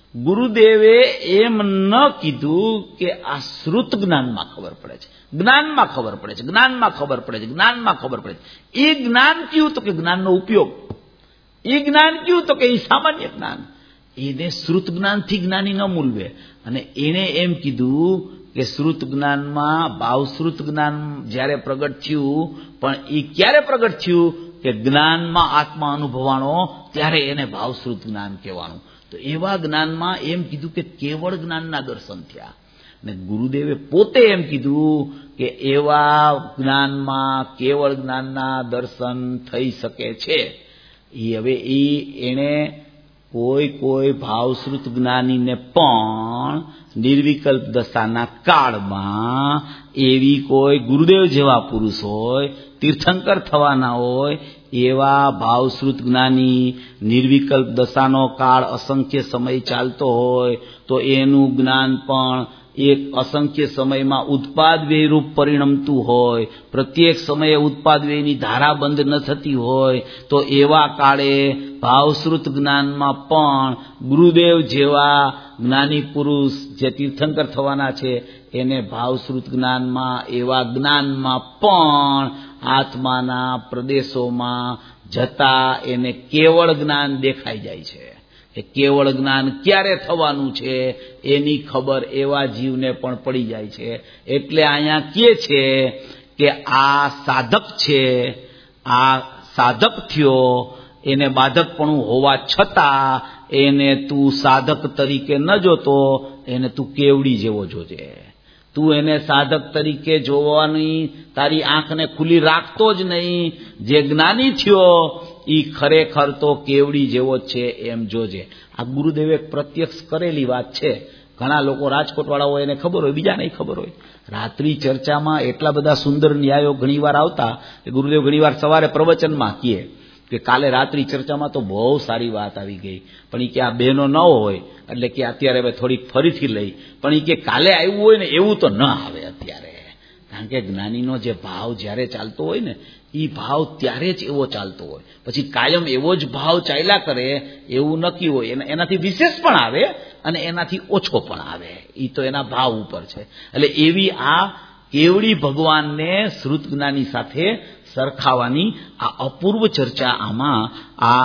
ગુરુદેવે એમ ન કીધું કે આ શ્રુત જ્ઞાનમાં ખબર પડે છે, જ્ઞાનમાં ખબર પડે છે, જ્ઞાનમાં ખબર પડે છે, જ્ઞાનમાં ખબર પડે છે. એ જ્ઞાન કયું? તો કે જ્ઞાનનો ઉપયોગ. એ જ્ઞાન કયું? તો કે એ સામાન્ય જ્ઞાન. એને શ્રુત જ્ઞાનથી જ્ઞાની ન મૂલવે. અને એને એમ કીધું કે શ્રુત જ્ઞાનમાં ભાવશ્રુત જ્ઞાન જ્યારે પ્રગટ થયું, પણ એ ક્યારે પ્રગટ થયું? કે જ્ઞાનમાં આત્મા અનુભવાણો ત્યારે એને ભાવશ્રુત જ્ઞાન કહેવાનું. તો એવા જ્ઞાનમાં એમ કીધું કે કેવળ જ્ઞાનના દર્શન થયા. અને ગુરુદેવે પોતે એમ કીધું કે એવા જ્ઞાનમાં કેવળ જ્ઞાનના દર્શન થઈ શકે છે. હવે એને કોઈ ભાવશ્રુત જ્ઞાનીને પણ નિર્વિકલ્પ દશાના કાળમાં એવી કોઈ ગુરુદેવ જેવા પુરુષ હોય, તીર્થંકર થવાના હોય, એવા ભાવશ્રુત જ્ઞાની નિર્વિકલ્પ દશાનો કાળ અસંખ્ય સમય ચાલતો હોય તો એનું જ્ઞાન પણ એક અસંખ્ય સમયમાં ઉત્પાદ વ્યયરૂપ પરિણમતું હોય, પ્રત્યેક સમયે ઉત્પાદ વ્યયની ધારા બંધ ન થતી હોય, તો એવા કાળે ભાવશ્રુત જ્ઞાનમાં પણ ગુરુદેવ જેવા જ્ઞાની પુરુષ જે તીર્થંકર થવાના છે એને ભાવશ્રુત જ્ઞાનમાં, એવા જ્ઞાનમાં પણ આત્માના પ્રદેશોમાં જતા એને કેવળ જ્ઞાન દેખાઈ જાય છે. એ કેવળ જ્ઞાન ક્યારે થવાનું છે એની ખબર એવા જીવને પણ પડી જાય છે. એટલે અહીંયા કહે છે કે આ સાધક છે, આ સાધક થયો, એને બાધકપણું હોવા છતાં એને તું સાધક તરીકે ન જોતો, એને તું કેવડી જેવો જોજે. તું એને સાધક તરીકે જોવાની તારી આંખને ખુલ્લી રાખતો જ નહીં. જે જ્ઞાની થયો એ ખરેખર તો કેવડી જેવો છે એમ જોજે. આ ગુરુદેવે પ્રત્યક્ષ કરેલી વાત છે. ઘણા લોકો રાજકોટવાળાઓ એને ખબર હોય, બીજા નહીં ખબર હોય. રાત્રિ ચર્ચામાં એટલા બધા સુંદર ન્યાયો ઘણીવાર આવતા કે ગુરુદેવ ઘણીવાર સવારે પ્રવચનમાં કહે કે કાલે રાત્રિ ચર્ચામાં તો બહુ સારી વાત આવી ગઈ, પણ એ કે આ બહેનો ન હોય એટલે કે અત્યારે હવે થોડીક ફરીથી લઈ, પણ એ કે કાલે આવ્યું હોય ને એવું તો ન આવે અત્યારે. કારણ કે જ્ઞાનીનો જે ભાવ જ્યારે ચાલતો હોય ને એ ભાવ ત્યારે જ એવો ચાલતો હોય, પછી કાયમ એવો જ ભાવ ચાલ્યા કરે એવું નક્કી હોય. એનાથી વિશેષ પણ આવે અને એનાથી ઓછો પણ આવે, એ તો એના ભાવ ઉપર છે. એટલે એવી આ કેવડી ભગવાનને શ્રુત જ્ઞાની સાથે સરખાવાની આ અપૂર્વ ચર્ચા આમાં આ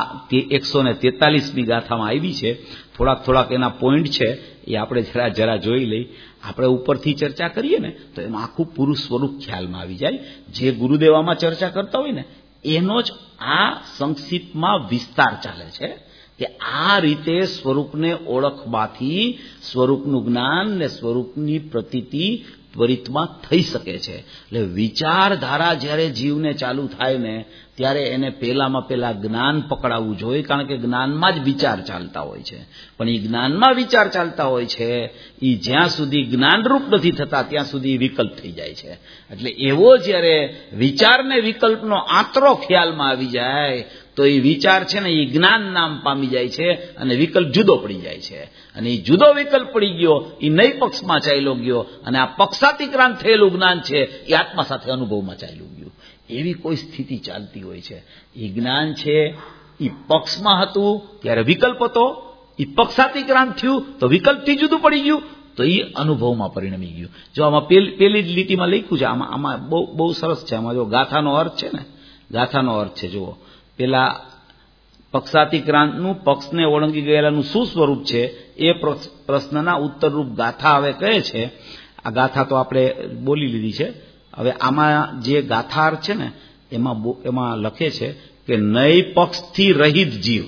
143મી ગાથામાં આવી છે. થોડાક એના પોઈન્ટ છે એ આપણે જરા જોઈ લઈ. આપણે ઉપરથી ચર્ચા કરીએ ને તો એમાં આખું પૂરું સ્વરૂપ ખ્યાલમાં આવી જાય. જે ગુરુદેવામાં ચર્ચા કરતા હોય ને એનો જ આ સંક્ષિપ્તમાં વિસ્તાર ચાલે છે કે આ રીતે સ્વરૂપને ઓળખવાથી સ્વરૂપનું જ્ઞાન ને સ્વરૂપની પ્રતીતિ ત્વરિતમાં થઈ શકે છે. એટલે વિચારધારા જ્યારે જીવને ચાલુ થાય ને ત્યારે એને પહેલામાં પહેલા જ્ઞાન પકડાવવું જોઈએ, કારણ કે જ્ઞાનમાં જ વિચાર ચાલતા હોય છે. પણ એ જ્ઞાનમાં વિચાર ચાલતા હોય છે એ જ્યાં સુધી જ્ઞાનરૂપ નથી થતા ત્યાં સુધી વિકલ્પ થઈ જાય છે. એટલે એવો જ્યારે વિચારને વિકલ્પનો આંતરો ખ્યાલમાં આવી જાય તો એ વિચાર છે ને એ જ્ઞાન નામ પામી જાય છે અને વિકલ્પ જુદો પડી જાય છે. અને એ જુદો વિકલ્પ પડી ગયો એ નઈ પક્ષમાં ચાલ્યો ગયો અને આ પક્ષાતિક્રાંત થયેલું જ્ઞાન છે એ આત્મા સાથે અનુભવમાં ચાલ્યું ગયું. એવી કોઈ સ્થિતિ ચાલતી હોય છે. એ જ્ઞાન છે એ પક્ષમાં હતું ત્યારે વિકલ્પ હતો, એ પક્ષાતિક્રાંત થયું તો વિકલ્પથી જુદું પડી ગયું તો એ અનુભવમાં પરિણમી ગયું. જો આમાં પેલી જ લીટીમાં લખ્યું છે, આમાં બહુ સરસ છે. આમાં જો ગાથાનો અર્થ છે ને, ગાથાનો અર્થ છે જુઓ. પેલા પક્ષાતિક્રાંતનું પક્ષને ઓળંગી ગયેલાનું શું સ્વરૂપ છે એ પ્રશ્નના ઉત્તરરૂપ ગાથા હવે કહે છે. આ ગાથા તો આપણે બોલી લીધી છે. હવે આમાં જે ગાથાર છે ને એમાં લખે છે કે નય પક્ષથી રહિત જીવ,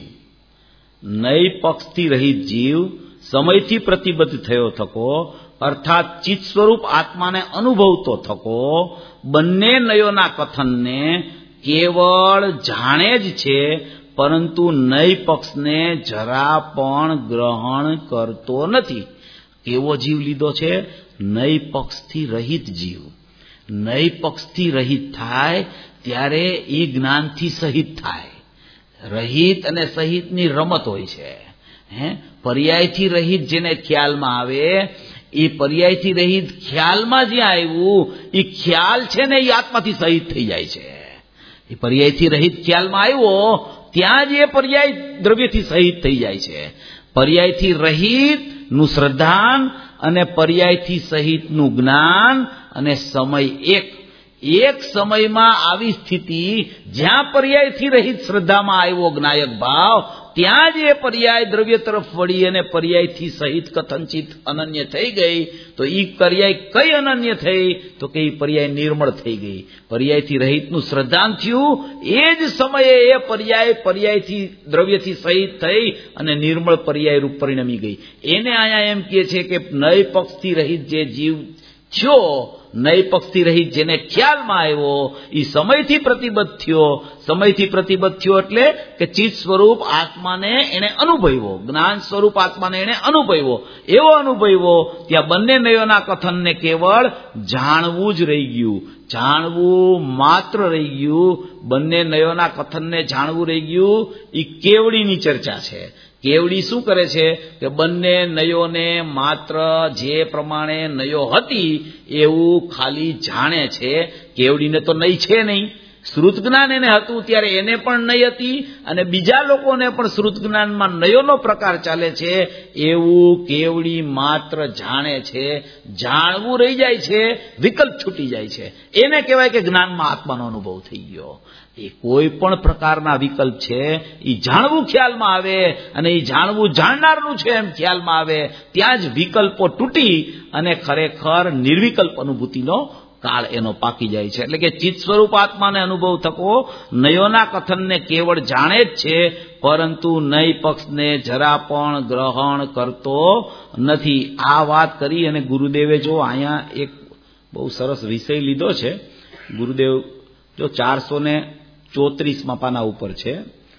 નય પક્ષથી રહિત જીવ સમયથી પ્રતિબદ્ધ થયો થકો, અર્થાત ચિત્ત સ્વરૂપ આત્માને અનુભવતો થકો, બંને નયોના કથનને કેવળ જાણે જ છે, પરંતુ નય પક્ષને જરા પણ ગ્રહણ કરતો નથી. કેવો જીવ લીધો છે? નય પક્ષથી રહિત જીવ. નય પક્ષથી રહિત થાય ત્યારે એ જ્ઞાનથી સહિત થાય. રહિત અને સહિતની રમત હોય છે. પર્યાયથી રહિત જેને ખ્યાલમાં આવે એ પર્યાયથી રહિત ખ્યાલમાં જ્યાં આવ્યું એ ખ્યાલ છે ને એ આત્માથી સહિત થઈ જાય છે. એ પર્યાયથી રહિત ખ્યાલમાં આવ્યો ત્યાં જ એ પર્યાય દ્રવ્યથી સહિત થઈ જાય છે. પર્યાયથી રહિતનું શ્રદ્ધાન અને પર્યાયથી સહિતનું જ્ઞાન અને સમય એક સમયમાં આવી સ્થિતિ જ્યાં પર્યાયથી રહિત શ્રદ્ધામાં આવ્યો જ્ઞાયક ભાવ, ત્યાં જ એ પર્યાય દ્રવ્ય તરફ વળી અને પર્યાયથી સહિત કથનચિત અનન્ય થઈ ગઈ. તો એ પર્યાય કઈ અનન્ય થઈ? તો કે એ પર્યાય નિર્મળ થઈ ગઈ. પર્યાયથી રહિતનું શ્રદ્ધાન થયું, એ જ સમયે એ પર્યાયથી દ્રવ્યથી સહિત થઈ અને નિર્મળ પર્યાય રૂપ પરિણમી ગઈ. એને અહીંયા એમ કહે છે કે નય પક્ષથી રહિત જે જીવ થયો, નય પક્ષથી રહિત જેને ખ્યાલમાં આવ્યો, એ સમયથી પ્રતિબદ્ધ થયો એટલે કે ચિત્ત સ્વરૂપ આત્માને એને અનુભવ્યો, જ્ઞાન સ્વરૂપ આત્માને એને અનુભવ્યો. એવો અનુભવ્યો ત્યાં બંને નયોના કથનને કેવળ જાણવું જ રહી ગયું, જાણવું માત્ર રહી ગયું. બંને નયોના કથનને જાણવું રહી ગયું. એ કેવડીની ચર્ચા છે. કેવડી શું કરે છે કે બંને નયોને માત્ર જે પ્રમાણે નયો હતી એવું ખાલી જાણે છે. કેવડીને તો નય છે નહીં. શ્રુત જ્ઞાન એને હતું ત્યારે એને પણ નય હતી અને બીજા લોકોને પણ શ્રુત જ્ઞાનમાં નયોનો પ્રકાર ચાલે છે એવું કેવડી માત્ર જાણે છે. જાણવું રહી જાય છે, વિકલ્પ છૂટી જાય છે. એને કહેવાય કે જ્ઞાનમાં આત્માનો અનુભવ થઈ ગયો. એ કોઈ પણ પ્રકારના વિકલ્પ છે એ જાણવું ખ્યાલમાં આવે અને એ જાણવું જાણનારનું છે એમ ખ્યાલમાં આવે, ત્યાં જ વિકલ્પો તૂટી અને ખરેખર નિર્વિકલ્પ અનુભૂતિનો કાળ એનો પાકી જાય છે. એટલે કે ચિત્ત સ્વરૂપ આત્માને અનુભવ થકો નયોના કથનને કેવળ જાણે જ છે, પરંતુ નય પક્ષને જરા પણ ગ્રહણ કરતો નથી. આ વાત કરી અને ગુરુદેવે જો અહીંયા એક બહુ સરસ વિષય લીધો છે. ગુરુદેવ જો 434 પાના ઉપર છે,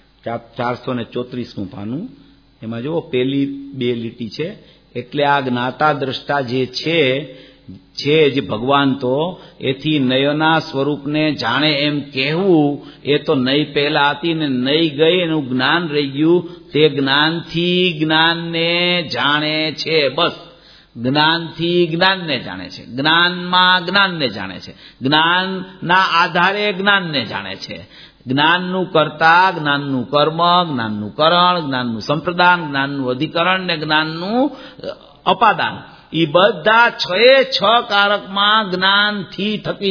434 પાનું, એમાં જો પેલી 2 લીટી છે. એટલે આ જ્ઞાતા દ્રષ્ટા જે છે જે ભગવાન, તો એથી નયના સ્વરૂપને જાણે એમ કહેવું એ તો નય પહેલા હતી ને નય ગઈ, એનું જ્ઞાન રહી ગયું. તે જ્ઞાનથી જ્ઞાનને જાણે છે. બસ જ્ઞાનથી જ્ઞાનને જાણે છે, જ્ઞાનમાં જ્ઞાનને જાણે છે, જ્ઞાનના આધારે જ્ઞાનને જાણે છે. જ્ઞાનનું કર્તા, જ્ઞાનનું કર્મ, જ્ઞાનનું કરણ, જ્ઞાનનું સંપ્રદાન, જ્ઞાનનું અધિકરણ ને જ્ઞાનનું અપાદાન, એ બધા 6 કારકમાં જ્ઞાનથી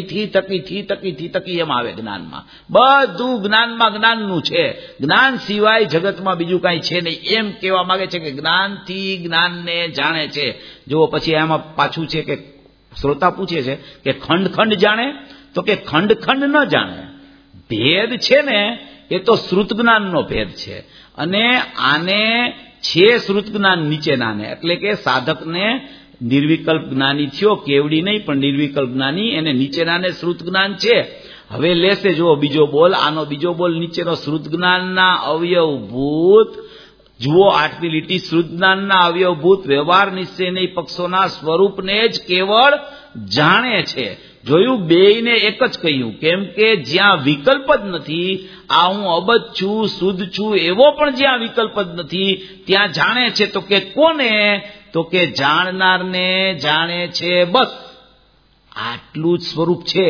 થકી એમ આવે. જ્ઞાનમાં બધું જ્ઞાનમાં જ્ઞાનનું છે. જ્ઞાન સિવાય જગતમાં બીજું કાંઈ છે નહીં એમ કહેવા માંગે છે કે જ્ઞાનથી જ્ઞાનને જાણે છે. જો પછી એમાં પાછું છે કે શ્રોતા પૂછે છે કે ખંડ જાણે, તો કે ખંડ ન જાણે. ભેદ છે ને એ તો શ્રુત જ્ઞાનનો ભેદ છે અને આને છે શ્રુત જ્ઞાન નીચેનાને, એટલે કે સાધકને નિર્વિકલ્પ જ્ઞાની થયો, કેવડી નહીં પણ નિર્વિકલ્પ જ્ઞાની, એને નીચેનાને શ્રુત જ્ઞાન છે. હવે લેશે જો બીજો બોલ, આનો બીજો બોલ નીચેનો શ્રુત જ્ઞાનના અવયવભૂત, જુઓ 8મી લીટી, શ્રુત જ્ઞાનના અવયવભૂત વ્યવહાર નિશ્ચયની પક્ષોના સ્વરૂપને જ કેવળ જાણે છે. જોયું, બેયને એક જ કહ્યું, કેમ કે જ્યાં વિકલ્પ જ નથી, આ હું અબજ છું, શુદ્ધ છું, એવો પણ જ્યાં વિકલ્પ જ નથી ત્યાં જાણે છે. તો કે કોને? તો કે જાણનારને જાણે છે. બસ આટલું જ સ્વરૂપ છે.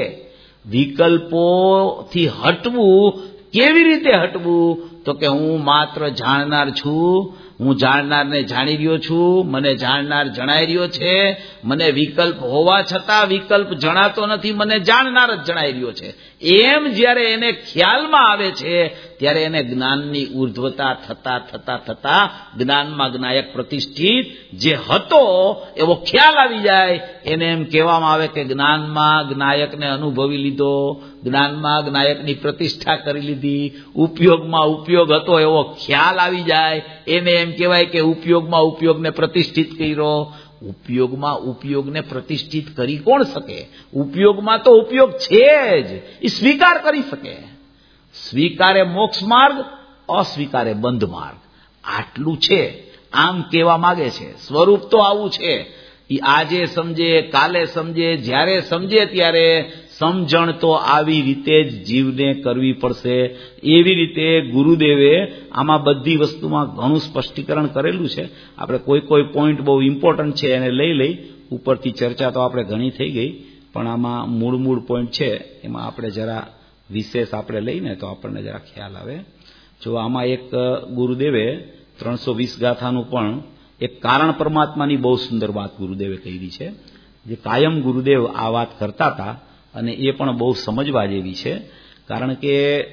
વિકલ્પોથી હટવું, કેવી રીતે હટવું? તો કે હું માત્ર જાણનાર છું, હું જાણનારને જાણી રહ્યો છું, મને જાણનાર જણાઈ રહ્યો છે, મને વિકલ્પ હોવા છતાં વિકલ્પ જણાતો નથી, મને જાણનાર જ જણાઈ રહ્યો છે. એમ જ્યારે એને ખ્યાલમાં આવે છે ત્યારે એને જ્ઞાનની ઉર્ધ્વતા થતા જ્ઞાનમાં જ્ઞાયક પ્રતિષ્ઠિત જે હતો એવો ખ્યાલ આવી જાય. એને એમ કહેવામાં આવે કે જ્ઞાનમાં જ્ઞાયકને અનુભવી લીધો, જ્ઞાનમાં જ્ઞાયકની પ્રતિષ્ઠા કરી લીધી, ઉપયોગમાં ઉપયોગ હતો એવો ખ્યાલ આવી જાય. એને એમ કહેવાય કે ઉપયોગમાં ઉપયોગને પ્રતિષ્ઠિત કર્યો. ઉપયોગમાં ઉપયોગને પ્રતિષ્ઠિત કરી કોણ શકે? ઉપયોગમાં તો ઉપયોગ છે જ, એ સ્વીકાર કરી શકે. સ્વીકારે મોક્ષ માર્ગ, અસ્વીકારે બંધ માર્ગ. આટલું છે, આમ કહેવા માંગે છે. સ્વરૂપ તો આવું છે. એ આજે સમજે, કાલે સમજે, જ્યારે સમજે ત્યારે સમજણ તો આવી રીતે જ જીવને કરવી પડશે. એવી રીતે ગુરુદેવે આમાં બધી વસ્તુમાં ઘણું સ્પષ્ટીકરણ કરેલું છે. આપણે કોઈ પોઈન્ટ બહુ ઇમ્પોર્ટન્ટ છે એને લઈ ઉપરથી ચર્ચા તો આપણે ઘણી થઈ ગઈ, પણ આમાં મૂળ પોઈન્ટ છે એમાં આપણે જરા વિશેષ આપણે લઈને તો આપણને જરા ખ્યાલ આવે. જો આમાં એક ગુરુદેવે 320 ગાથાનું પણ એક કારણ પરમાત્માની બહુ સુંદર વાત ગુરુદેવે કહી છે, જે કાયમ ગુરુદેવ આ વાત કરતા હતા અને એ પણ બહુ સમજવા જેવી છે. કારણ કે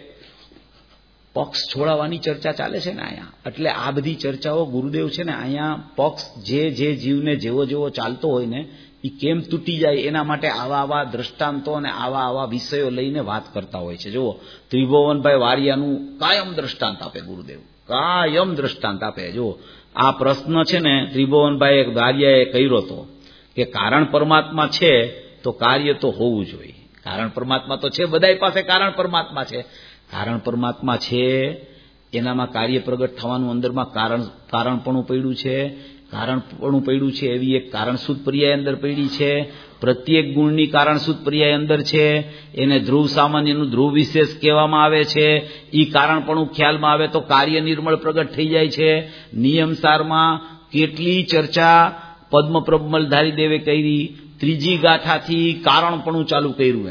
પક્ષ છોડાવવાની ચર્ચા ચાલે છે ને અહીંયા, એટલે આ બધી ચર્ચાઓ ગુરુદેવ છે ને અહીંયા પક્ષ જે જીવને જેવો ચાલતો હોય ને એ કેમ તૂટી જાય એના માટે આવા દ્રષ્ટાંતો અને આવા વિષયો લઈને વાત કરતા હોય છે. જુઓ, ત્રિભુવનભાઈ વારિયાનું કાયમ દ્રષ્ટાંત આપે ગુરુદેવ, કાયમ દ્રષ્ટાંત આપે. જો આ પ્રશ્ન છે ને ત્રિભુવનભાઈ વારિયાએ કર્યો હતો કે કારણ પરમાત્મા છે તો કાર્ય તો હોવું જોઈએ. કારણ પરમાત્મા તો છે, બધાય પાસે કારણ પરમાત્મા છે. કારણ પરમાત્મા છે એનામાં કાર્ય પ્રગટ થવાનું અંદરમાં કારણપણું પડ્યું છે. કારણપણું પડ્યું છે એવી એક કારણસૂદ પર્યાય અંદર પડી છે. પ્રત્યેક ગુણની કારણસૂદ પર્યાય અંદર છે. એને ધ્રુવ સામાન્યનું ધ્રુવ વિશેષ કહેવામાં આવે છે. ઈ કારણપણું ખ્યાલમાં આવે તો કાર્ય નિર્મળ પ્રગટ થઈ જાય છે. નિયમસારમાં કેટલી ચર્ચા પદ્મપ્રબમલધારી દેવે કરી. ત્રીજી ગાથાથી કારણપણું ચાલુ કર્યું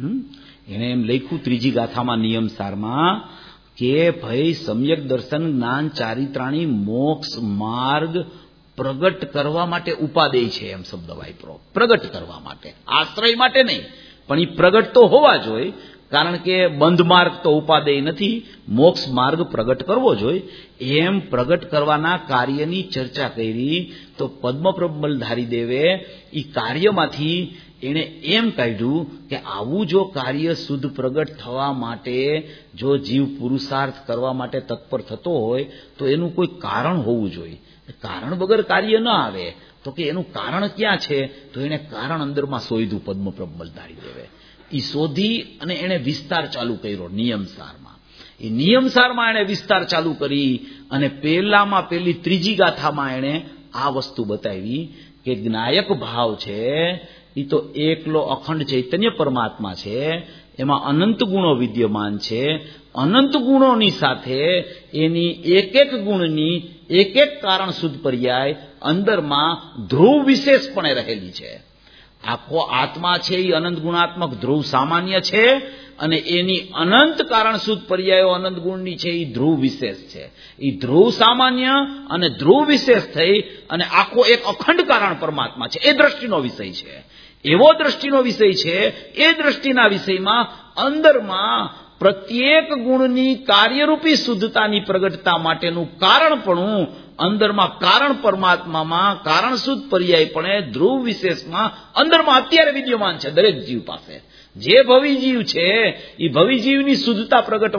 એને એમ લખ્યું ત્રીજી ગાથામાં નિયમસારમાં કે ભાઈ સમ્યક દર્શન જ્ઞાન ચારિત્રાણી મોક્ષ માર્ગ પ્રગટ કરવા માટે ઉપાદેય છે, એમ શબ્દ વાપરો. પ્રગટ કરવા માટે, આશ્રય માટે નહીં, પણ એ પ્રગટ તો હોવા જોઈએ. કારણ કે બંધ માર્ગ તો ઉપાદેય નથી, મોક્ષ માર્ગ પ્રગટ કરવો જોઈએ. એમ પ્રગટ કરવાના કાર્યની ચર્ચા કરી તો પદ્મપ્રબમલધારી દેવે એ કાર્યમાંથી એણે એમ કાઢ્યું કે આવું જો કાર્ય શુદ્ધ પ્રગટ થવા માટે જો જીવ પુરુષાર્થ કરવા માટે તત્પર થતો હોય તો એનું કોઈ કારણ હોવું જોઈએ. કારણ વગર કાર્ય ન આવે તો કે એનું કારણ ક્યાં છે? તો એને કારણ અંદરમાં શોધ્યું પદ્મપ્રબમલધારી દેવે. એ શોધી અને એને વિસ્તાર ચાલુ કર્યો નિયમસારમાં. એ નિયમસારમાં એને વિસ્તાર ચાલુ કરી અને પેલી ત્રીજી ગાથામાં એને આ વસ્તુ બતાવી કે જ્ઞાયક ભાવ છે એ તો એકલો અખંડ ચૈતન્ય પરમાત્મા છે. એમાં અનંત ગુણો વિદ્યમાન છે. અનંત ગુણોની સાથે એની એક ગુણની એક કારણ શુદ્ધ પર્યાય અંદરમાં ધ્રુવ વિશેષપણે રહેલી છે. આખો આત્મા છે એ અનંત ગુણાત્મક ધ્રુવ સામાન્ય છે અને એની અનંત કારણ શુદ્ધ પર્યાયો અનંત ગુણની છે એ ધ્રુવ વિશેષ છે. એ ધ્રુવ સામાન્ય અને ધ્રુવ વિશેષ થઈ અને આખો એક અખંડ કારણ પરમાત્મા છે. એ દ્રષ્ટિનો વિષય છે, એવો દ્રષ્ટિનો વિષય છે. એ દ્રષ્ટિના વિષયમાં અંદરમાં પ્રત્યેક ગુણની કાર્યરૂપી શુદ્ધતાની પ્રગટતા માટેનું કારણપણું અંદરમાં કારણ પરમાત્મામાં કારણ શુદ્ધ પર્યાયપણે ધ્રુવ વિશેષમાં અંદરમાં અત્યારે વિદ્યમાન છે દરેક જીવ પાસે. જે ભવી જીવ છે એ ભવી જીવની શુદ્ધતા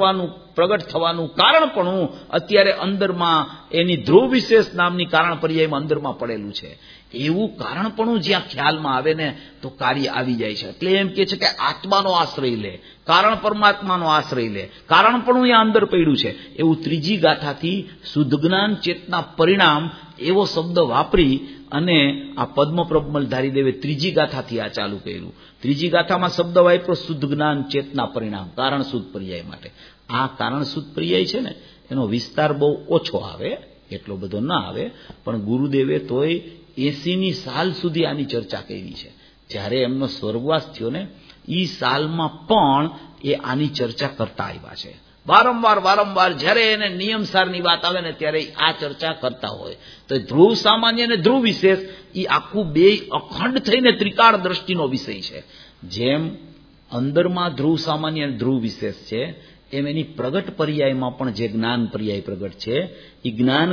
પ્રગટ થવાનું કારણપણું અત્યારે અંદરમાં એની ધ્રુવ વિશેષ નામની કારણ પર્યાયમાં અંદરમાં પડેલું છે. એવું કારણપણું જ્યાં ખ્યાલમાં આવે ને તો કાર્ય આવી જાય છે. એટલે એમ કે છે કે આત્માનો આશ્રય લે, કારણ પરમાત્માનો આશ્રય લે, કારણપણું ત્યાં અંદર પડ્યું છે. એવું ત્રીજી ગાથાથી શુદ્ધ જ્ઞાન ચેતના પરિણામ એવો શબ્દ વાપરી અને આ પદ્મપ્રબમલધારી દેવે ત્રીજી ગાથાથી આ ચાલુ કર્યું. ત્રીજી ગાથામાં શબ્દ વાપરો શુદ્ધ જ્ઞાન ચેતના પરિણામ કારણ શુદ્ધ પર્યાય માટે. આ કારણ શુદ્ધ પર્યાય છે ને એનો વિસ્તાર બહુ ઓછો આવે, એટલો બધો ના આવે, પણ ગુરુદેવે તોય 80ની સાલ સુધી આની ચર્ચા કરી છે. જ્યારે એમનો સ્વર્ગવાસ થયો ને એ સાલમાં પણ એ આની ચર્ચા કરતા આવ્યા છે. વારંવાર જ્યારે એને નિયમસારની વાત આવે ને ત્યારે આ ચર્ચા કરતા હોય. તો ધ્રુવ સામાન્ય અને ધ્રુવ વિશેષ એ આખું બે અખંડ થઈને ત્રિકાળ દ્રષ્ટિનો વિષય છે. જેમ અંદરમાં ધ્રુવ સામાન્ય અને ધ્રુવ વિશેષ છે એમ એની પ્રગટ પર્યાયમાં પણ જે જ્ઞાન પર્યાય પ્રગટ છે એ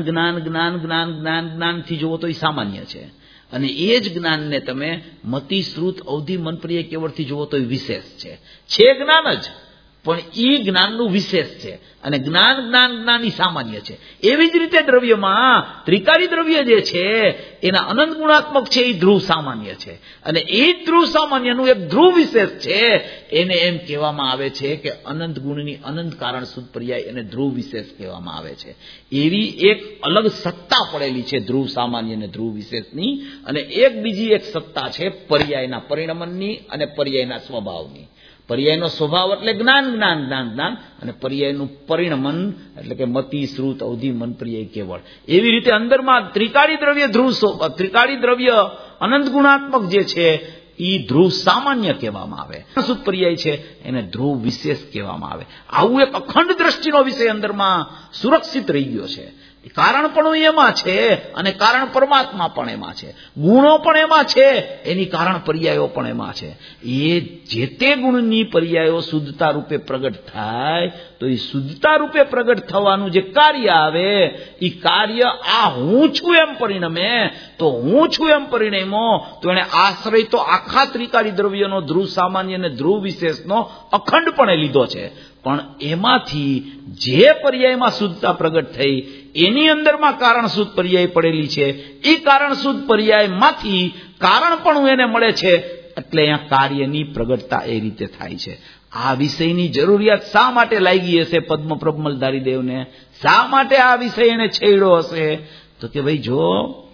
જ્ઞાનથી જુઓ તો એ સામાન્ય છે અને એ જ જ્ઞાનને તમે મતિ શ્રુત અવધિ મન પર્યાય કેવળથી જુઓ તો એ વિશેષ છે. જ્ઞાન જ પણ એ જ્ઞાનનું વિશેષ છે અને જ્ઞાન ઈ સામાન્ય છે. એવી જ રીતે દ્રવ્યમાં ત્રિકાળી દ્રવ્ય જે છે એના અનંત ગુણાત્મક છે એ ધ્રુવ સામાન્ય છે અને એ ધ્રુવ સામાન્યનું એક ધ્રુવ વિશેષ છે. એને એમ કહેવામાં આવે છે કે અનંત ગુણની અનંત કારણ શુદ્ધ પર્યાય એને ધ્રુવ વિશેષ કહેવામાં આવે છે. એવી એક અલગ સત્તા પડેલી છે ધ્રુવ સામાન્ય અને ધ્રુવ વિશેષની અને એક બીજી એક સત્તા છે પર્યાયના પરિણમનની અને પર્યાયના સ્વભાવની. પર્યાયનો સ્વભાવ એટલે જ્ઞાન અને પર્યાયનું પરિણમન એટલે કે મતિ શ્રુત અવધિ મન પર્યાય કેવળ. એવી રીતે અંદરમાં ત્રિકાળી દ્રવ્ય અનંત ગુણાત્મક જે છે એ ધ્રુવ સામાન્ય કહેવામાં આવે. શુદ્ધ પર્યાય છે એને ધ્રુવ વિશેષ કહેવામાં આવે. આવું એક અખંડ દ્રષ્ટિનો વિષય અંદરમાં સુરક્ષિત રહી ગયો છે. કારણ પણ એમાં છે અને કારણ પરમાત્મા પણ એમાં છે, ગુણો પણ એમાં છે, એની કારણ પર્યાયો પણ એમાં છે. એ જે તે ગુણની પર્યાયો શુદ્ધતા રૂપે પ્રગટ થાય તો એ શુદ્ધતા રૂપે પ્રગટ થવાનું જે કાર્ય આવે એ કાર્ય આ હું છું એમ પરિણમે. તો હું છું એમ પરિણમો તો એને આશ્રય તો આખા ત્રિકારી દ્રવ્યનો ધ્રુવ સામાન્ય અને ધ્રુવ વિશેષનો અખંડપણે લીધો છે. પણ એમાંથી જે પર્યાયમાં શુદ્ધતા પ્રગટ થઈ એની અંદરમાં કારણ શુદ્ધ પર્યાય પડેલી છે. એ કારણ શુદ્ધ પર્યાયમાંથી કારણ પણ એને મળે છે. એટલે અહીંયા કાર્યની પ્રગટતા એ રીતે થાય છે. આ વિષયની જરૂરિયાત શા માટે લાગી હશે પદ્મપ્રબમલધારી દેવને? શા માટે આ વિષય એને છેડ્યો હશે? તો કે ભાઈ જો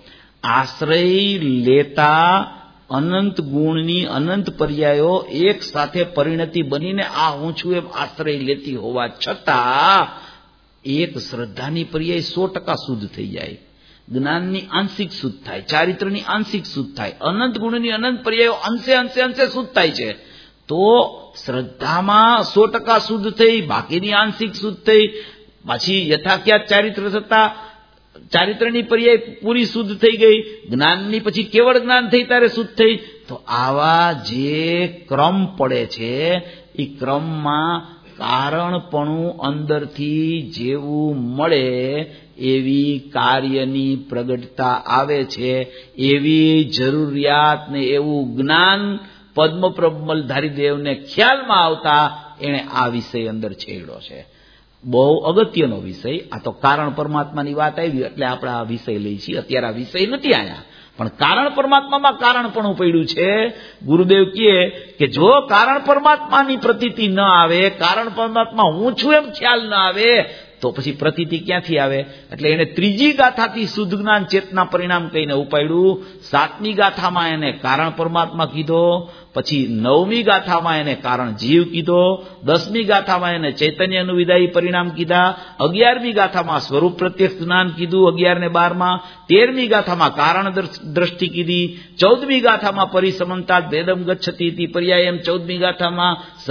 આશ્રય લેતા અનંત ગુણની અનંત પર્યાયો એક સાથે પરિણતિ બનીને આ હું છું એમ આશ્રય લેતી હોવા છતાં એક શ્રદ્ધાની પર્યાય 100% શુદ્ધ થઈ જાય, જ્ઞાનની આંશિક શુદ્ધ થાય, ચારિત્રની આંશિક શુદ્ધ થાય, અનંત ગુણની અનંત પર્યાયો અંશે અંશે અંશે શુદ્ધ થાય છે. તો શ્રદ્ધામાં 100% શુદ્ધ થઈ, બાકીની આંશિક શુદ્ધ થઈ, પાછી યથાખ્યાત ચારિત્ર થતા ચારિત્રની પર્યાય પૂરી શુદ્ધ થઈ ગઈ, જ્ઞાનની પછી કેવળ જ્ઞાન થઈ ત્યારે શુદ્ધ થઈ. તો આવા જે ક્રમ પડે છે એ ક્રમમાં કારણપણું અંદરથી જેવું મળે એવી કાર્યની પ્રગટતા આવે છે. એવી જરૂરિયાત ને એવું જ્ઞાન પદ્મપ્રબમલધારી દેવને ખ્યાલમાં આવતા એણે આ વિષય અંદર છેડ્યો છે. બહુ અગત્યનો વિષય. આ તો કારણ પરમાત્માની વાત આવી એટલે આપણે આ વિષય લઈ છીએ. અત્યારે આ વિષય નથી આયા, પણ કારણ પરમાત્મામાં કારણ પણ પડ્યું છે. ગુરુદેવ કહે કે જો કારણ પરમાત્માની પ્રતીતિ ન આવે, કારણ પરમાત્મા હું છું એમ ખ્યાલ ન આવે તો પછી પ્રતીતિ ક્યાંથી આવે? એટલે એને ત્રીજી ગાથાથી શુદ્ધ જ્ઞાન ચેતના પરિણામ કહીને ઉપાડ્યું. 7મી ગાથામાં એને કારણ પરમાત્મા કીધો, પછી 9મી ગાથામાં એને કારણ જીવ કીધો, 10મી ગાથામાં એને ચૈતન્યનું વિદાયી પરિણામ કીધા, 11મી ગાથામાં સ્વરૂપ પ્રત્યક્ષ જ્ઞાન કીધું 11 ને 12માં, 13મી ગાથામાં કારણ દ્રષ્ટિ કીધી, 14મી ગાથામાં પરિસમંતા ભેદમ ગચ્છતિ પર્યાય એમ, 14મી ગાથામાં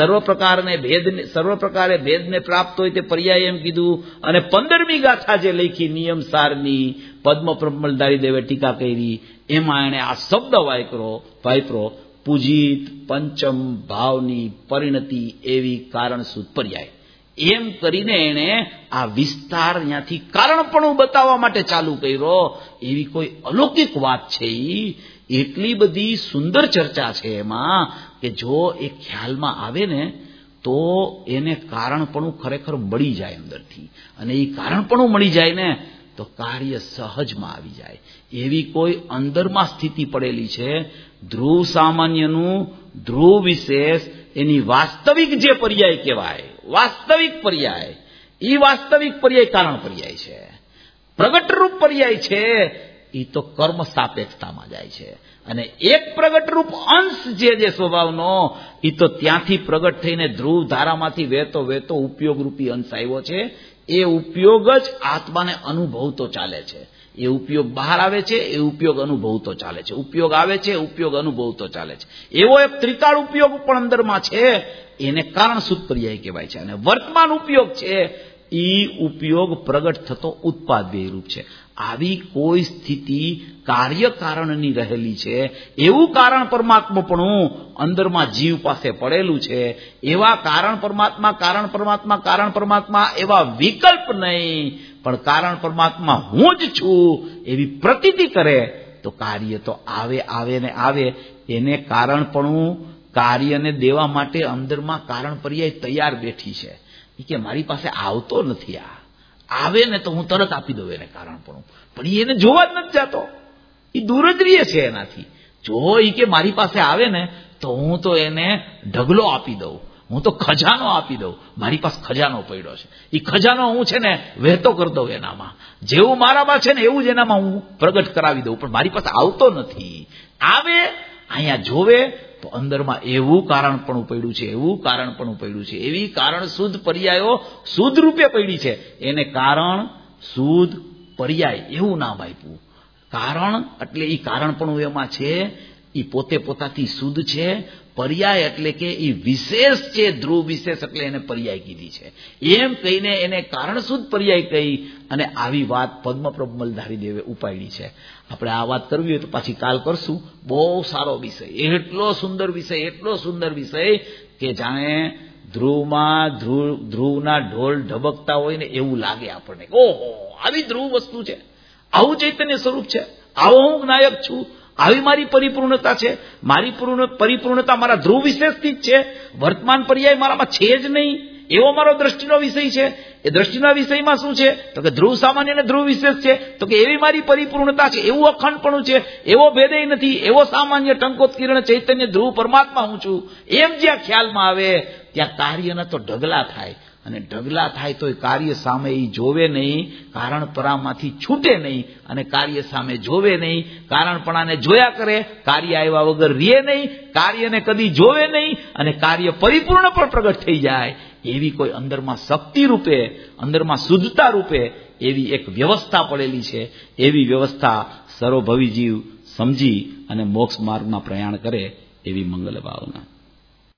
સર્વ પ્રકારે ભેદને પ્રાપ્ત હોય તે પર્યાય એમ કીધું, અને 15મી ગાથા જે લખી નિયમ સારની પદ્મપ્રબમલધારી દેવે ટીકા કરી એમાં એને આ શબ્દ વાપરો પૂજિત પંચમ ભાવની પરિણતિ એવી કારણ શુદ્ધ પર્યાય. એમ કરીને એને આ વિસ્તાર ત્યાંથી કારણપણું બતાવવા માટે ચાલુ કર્યો. એવી કોઈ અલૌકિક વાત છે. એટલી બધી સુંદર ચર્ચા છે એમાં કે જો એ ખ્યાલમાં આવે ને તો એને કારણપણું ખરેખર મળી જાય અંદરથી, અને એ કારણપણું મળી જાય ને તો કાર્ય સહજમાં આવી જાય. એવી કોઈ અંદરમાં સ્થિતિ પડેલી છે. ધ્રુવ સામાન્યનું ધ્રુવ વિશેષ એની વાસ્તવિક જે પર્યાય કહેવાય, વાસ્તવિક પર્યાય, એ વાસ્તવિક પર્યાય કારણ પર્યાય છે. પ્રગટરૂપ પર્યાય છે એ તો કર્મ સાપેક્ષતામાં જાય છે. અને એક પ્રગટરૂપ અંશ જે સ્વભાવનો એ તો ત્યાંથી પ્રગટ થઈને ધ્રુવ ધારામાંથી વહેતો ઉપયોગરૂપી અંશ આવ્યો છે. એ ઉપયોગ જ આત્માને અનુભવતો ચાલે છે. એ ઉપયોગ બહાર આવે છે, એ ઉપયોગ અનુભવતો ચાલે છે. ઉપયોગ આવે છે, ઉપયોગ અનુભવતો ચાલે છે. એવો એક ત્રિકાળ ઉપયોગ પણ અંદરમાં છે, એને કારણ શુદ્ધ પર્યાય કહેવાય છે. અને વર્તમાન ઉપયોગ છે એ ઉપયોગ પ્રગટ થતો ઉત્પાદ બેરૂપ છે. આવી કોઈ સ્થિતિ કાર્યકારણની રહેલી છે. એવું કારણ પરમાત્માપણું અંદરમાં જીવ પાસે પડેલું છે. એવા કારણ પરમાત્મા એવા વિકલ્પ નહીં, પણ કારણ પરમાત્મા હું જ છું એવી પ્રતીતિ કરે તો કાર્ય તો આવે ને આવે. એને કારણપણું કાર્યને દેવા માટે અંદરમાં કારણ પર્યાય તૈયાર બેઠી છે. એ કે મારી પાસે આવતો નથી, આ આવે ને તો હું તરત આપી દઉં એને કારણપણું, પણ એને જોવા જ નથી જતો. એ દૂર જ રહે છે એનાથી. જો એ કે મારી પાસે આવે ને તો હું તો એને ઢગલો આપી દઉં, હું તો ખજાનો આપી દઉં. મારી પાસે ખજાનો પડ્યો છે, એ ખજાનો હું છે ને વહેતો કરી દઉં એનામાં. જેવું મારામાં છે ને એવું જ એનામાં હું પ્રગટ કરાવી દઉં, પણ મારી પાસે આવતો નથી. આવે અહીંયા જોવે તો અંદરમાં એવું કારણપણું પડ્યું છે, એવું કારણપણું પડ્યું છે. એવી કારણ શુદ્ધ પર્યાયો શુદ્ધ રૂપે પડી છે. એને કારણ શુદ્ધ પર્યાય એવું નામ આપ્યું. કારણ એટલે એ કારણપણું એમાં છે. એ પોતે પોતાથી શુદ્ધ છે. પર્યાય એટલે કે એ વિશેષ છે, ધ્રુવ વિશેષ એટલે એને પર્યાય કીધી છે. એમ કહીને એને કારણ શુદ્ધ પર્યાય કહી અને આવી વાત પદ્મપ્રભ મલધારી દેવે ઉપાડી છે. આપણે આ વાત કરવી હોય તો પાછી કાલ કરશું. બહુ સારો વિષય, એટલો સુંદર વિષય કે જાણે ધ્રુવના ઢોલ ઢબકતા હોય ને એવું લાગે આપણને. ઓહો, આવી ધ્રુવ વસ્તુ છે, આવું ચૈતન્ય સ્વરૂપ છે, આવો હું નાયક છું, આવી મારી પરિપૂર્ણતા છે. મારી પરિપૂર્ણતા મારા ધ્રુવ વિશેષથી જ છે. વર્તમાન પર્યાય મારામાં છે જ નહીં, એવો મારો દ્રષ્ટિનો વિષય છે. એ દ્રષ્ટિના વિષયમાં શું છે તો કે ધ્રુવ સામાન્ય અને ધ્રુવ વિશેષ છે. તો કે એવી મારી પરિપૂર્ણતા છે, એવું અખંડપણું છે, એવો ભેદય નથી, એવો સામાન્ય ટંકોત્કીર્ણ ચૈતન્ય ધ્રુવ પરમાત્મા હું છું. એમ જ્યાં ખ્યાલમાં આવે ત્યાં કાર્યના તો ઢગલા થાય, અને ઢગલા થાય તો એ કાર્ય સામે એ જોવે નહીં, કારણપરામાંથી છૂટે નહીં, અને કાર્ય સામે જોવે નહીં, કારણપણાને જોયા કરે, કાર્ય આવ્યા વગર રીએ નહીં, કાર્યને કદી જોવે નહીં, અને કાર્ય પરિપૂર્ણ પણ પ્રગટ થઈ જાય. એવી કોઈ અંદરમાં શક્તિ રૂપે, અંદરમાં શુદ્ધતા રૂપે એવી એક વ્યવસ્થા પડેલી છે. એવી વ્યવસ્થા સર્વભવી જીવ સમજી અને મોક્ષ માર્ગમાં પ્રયાણ કરે એવી મંગલ ભાવના.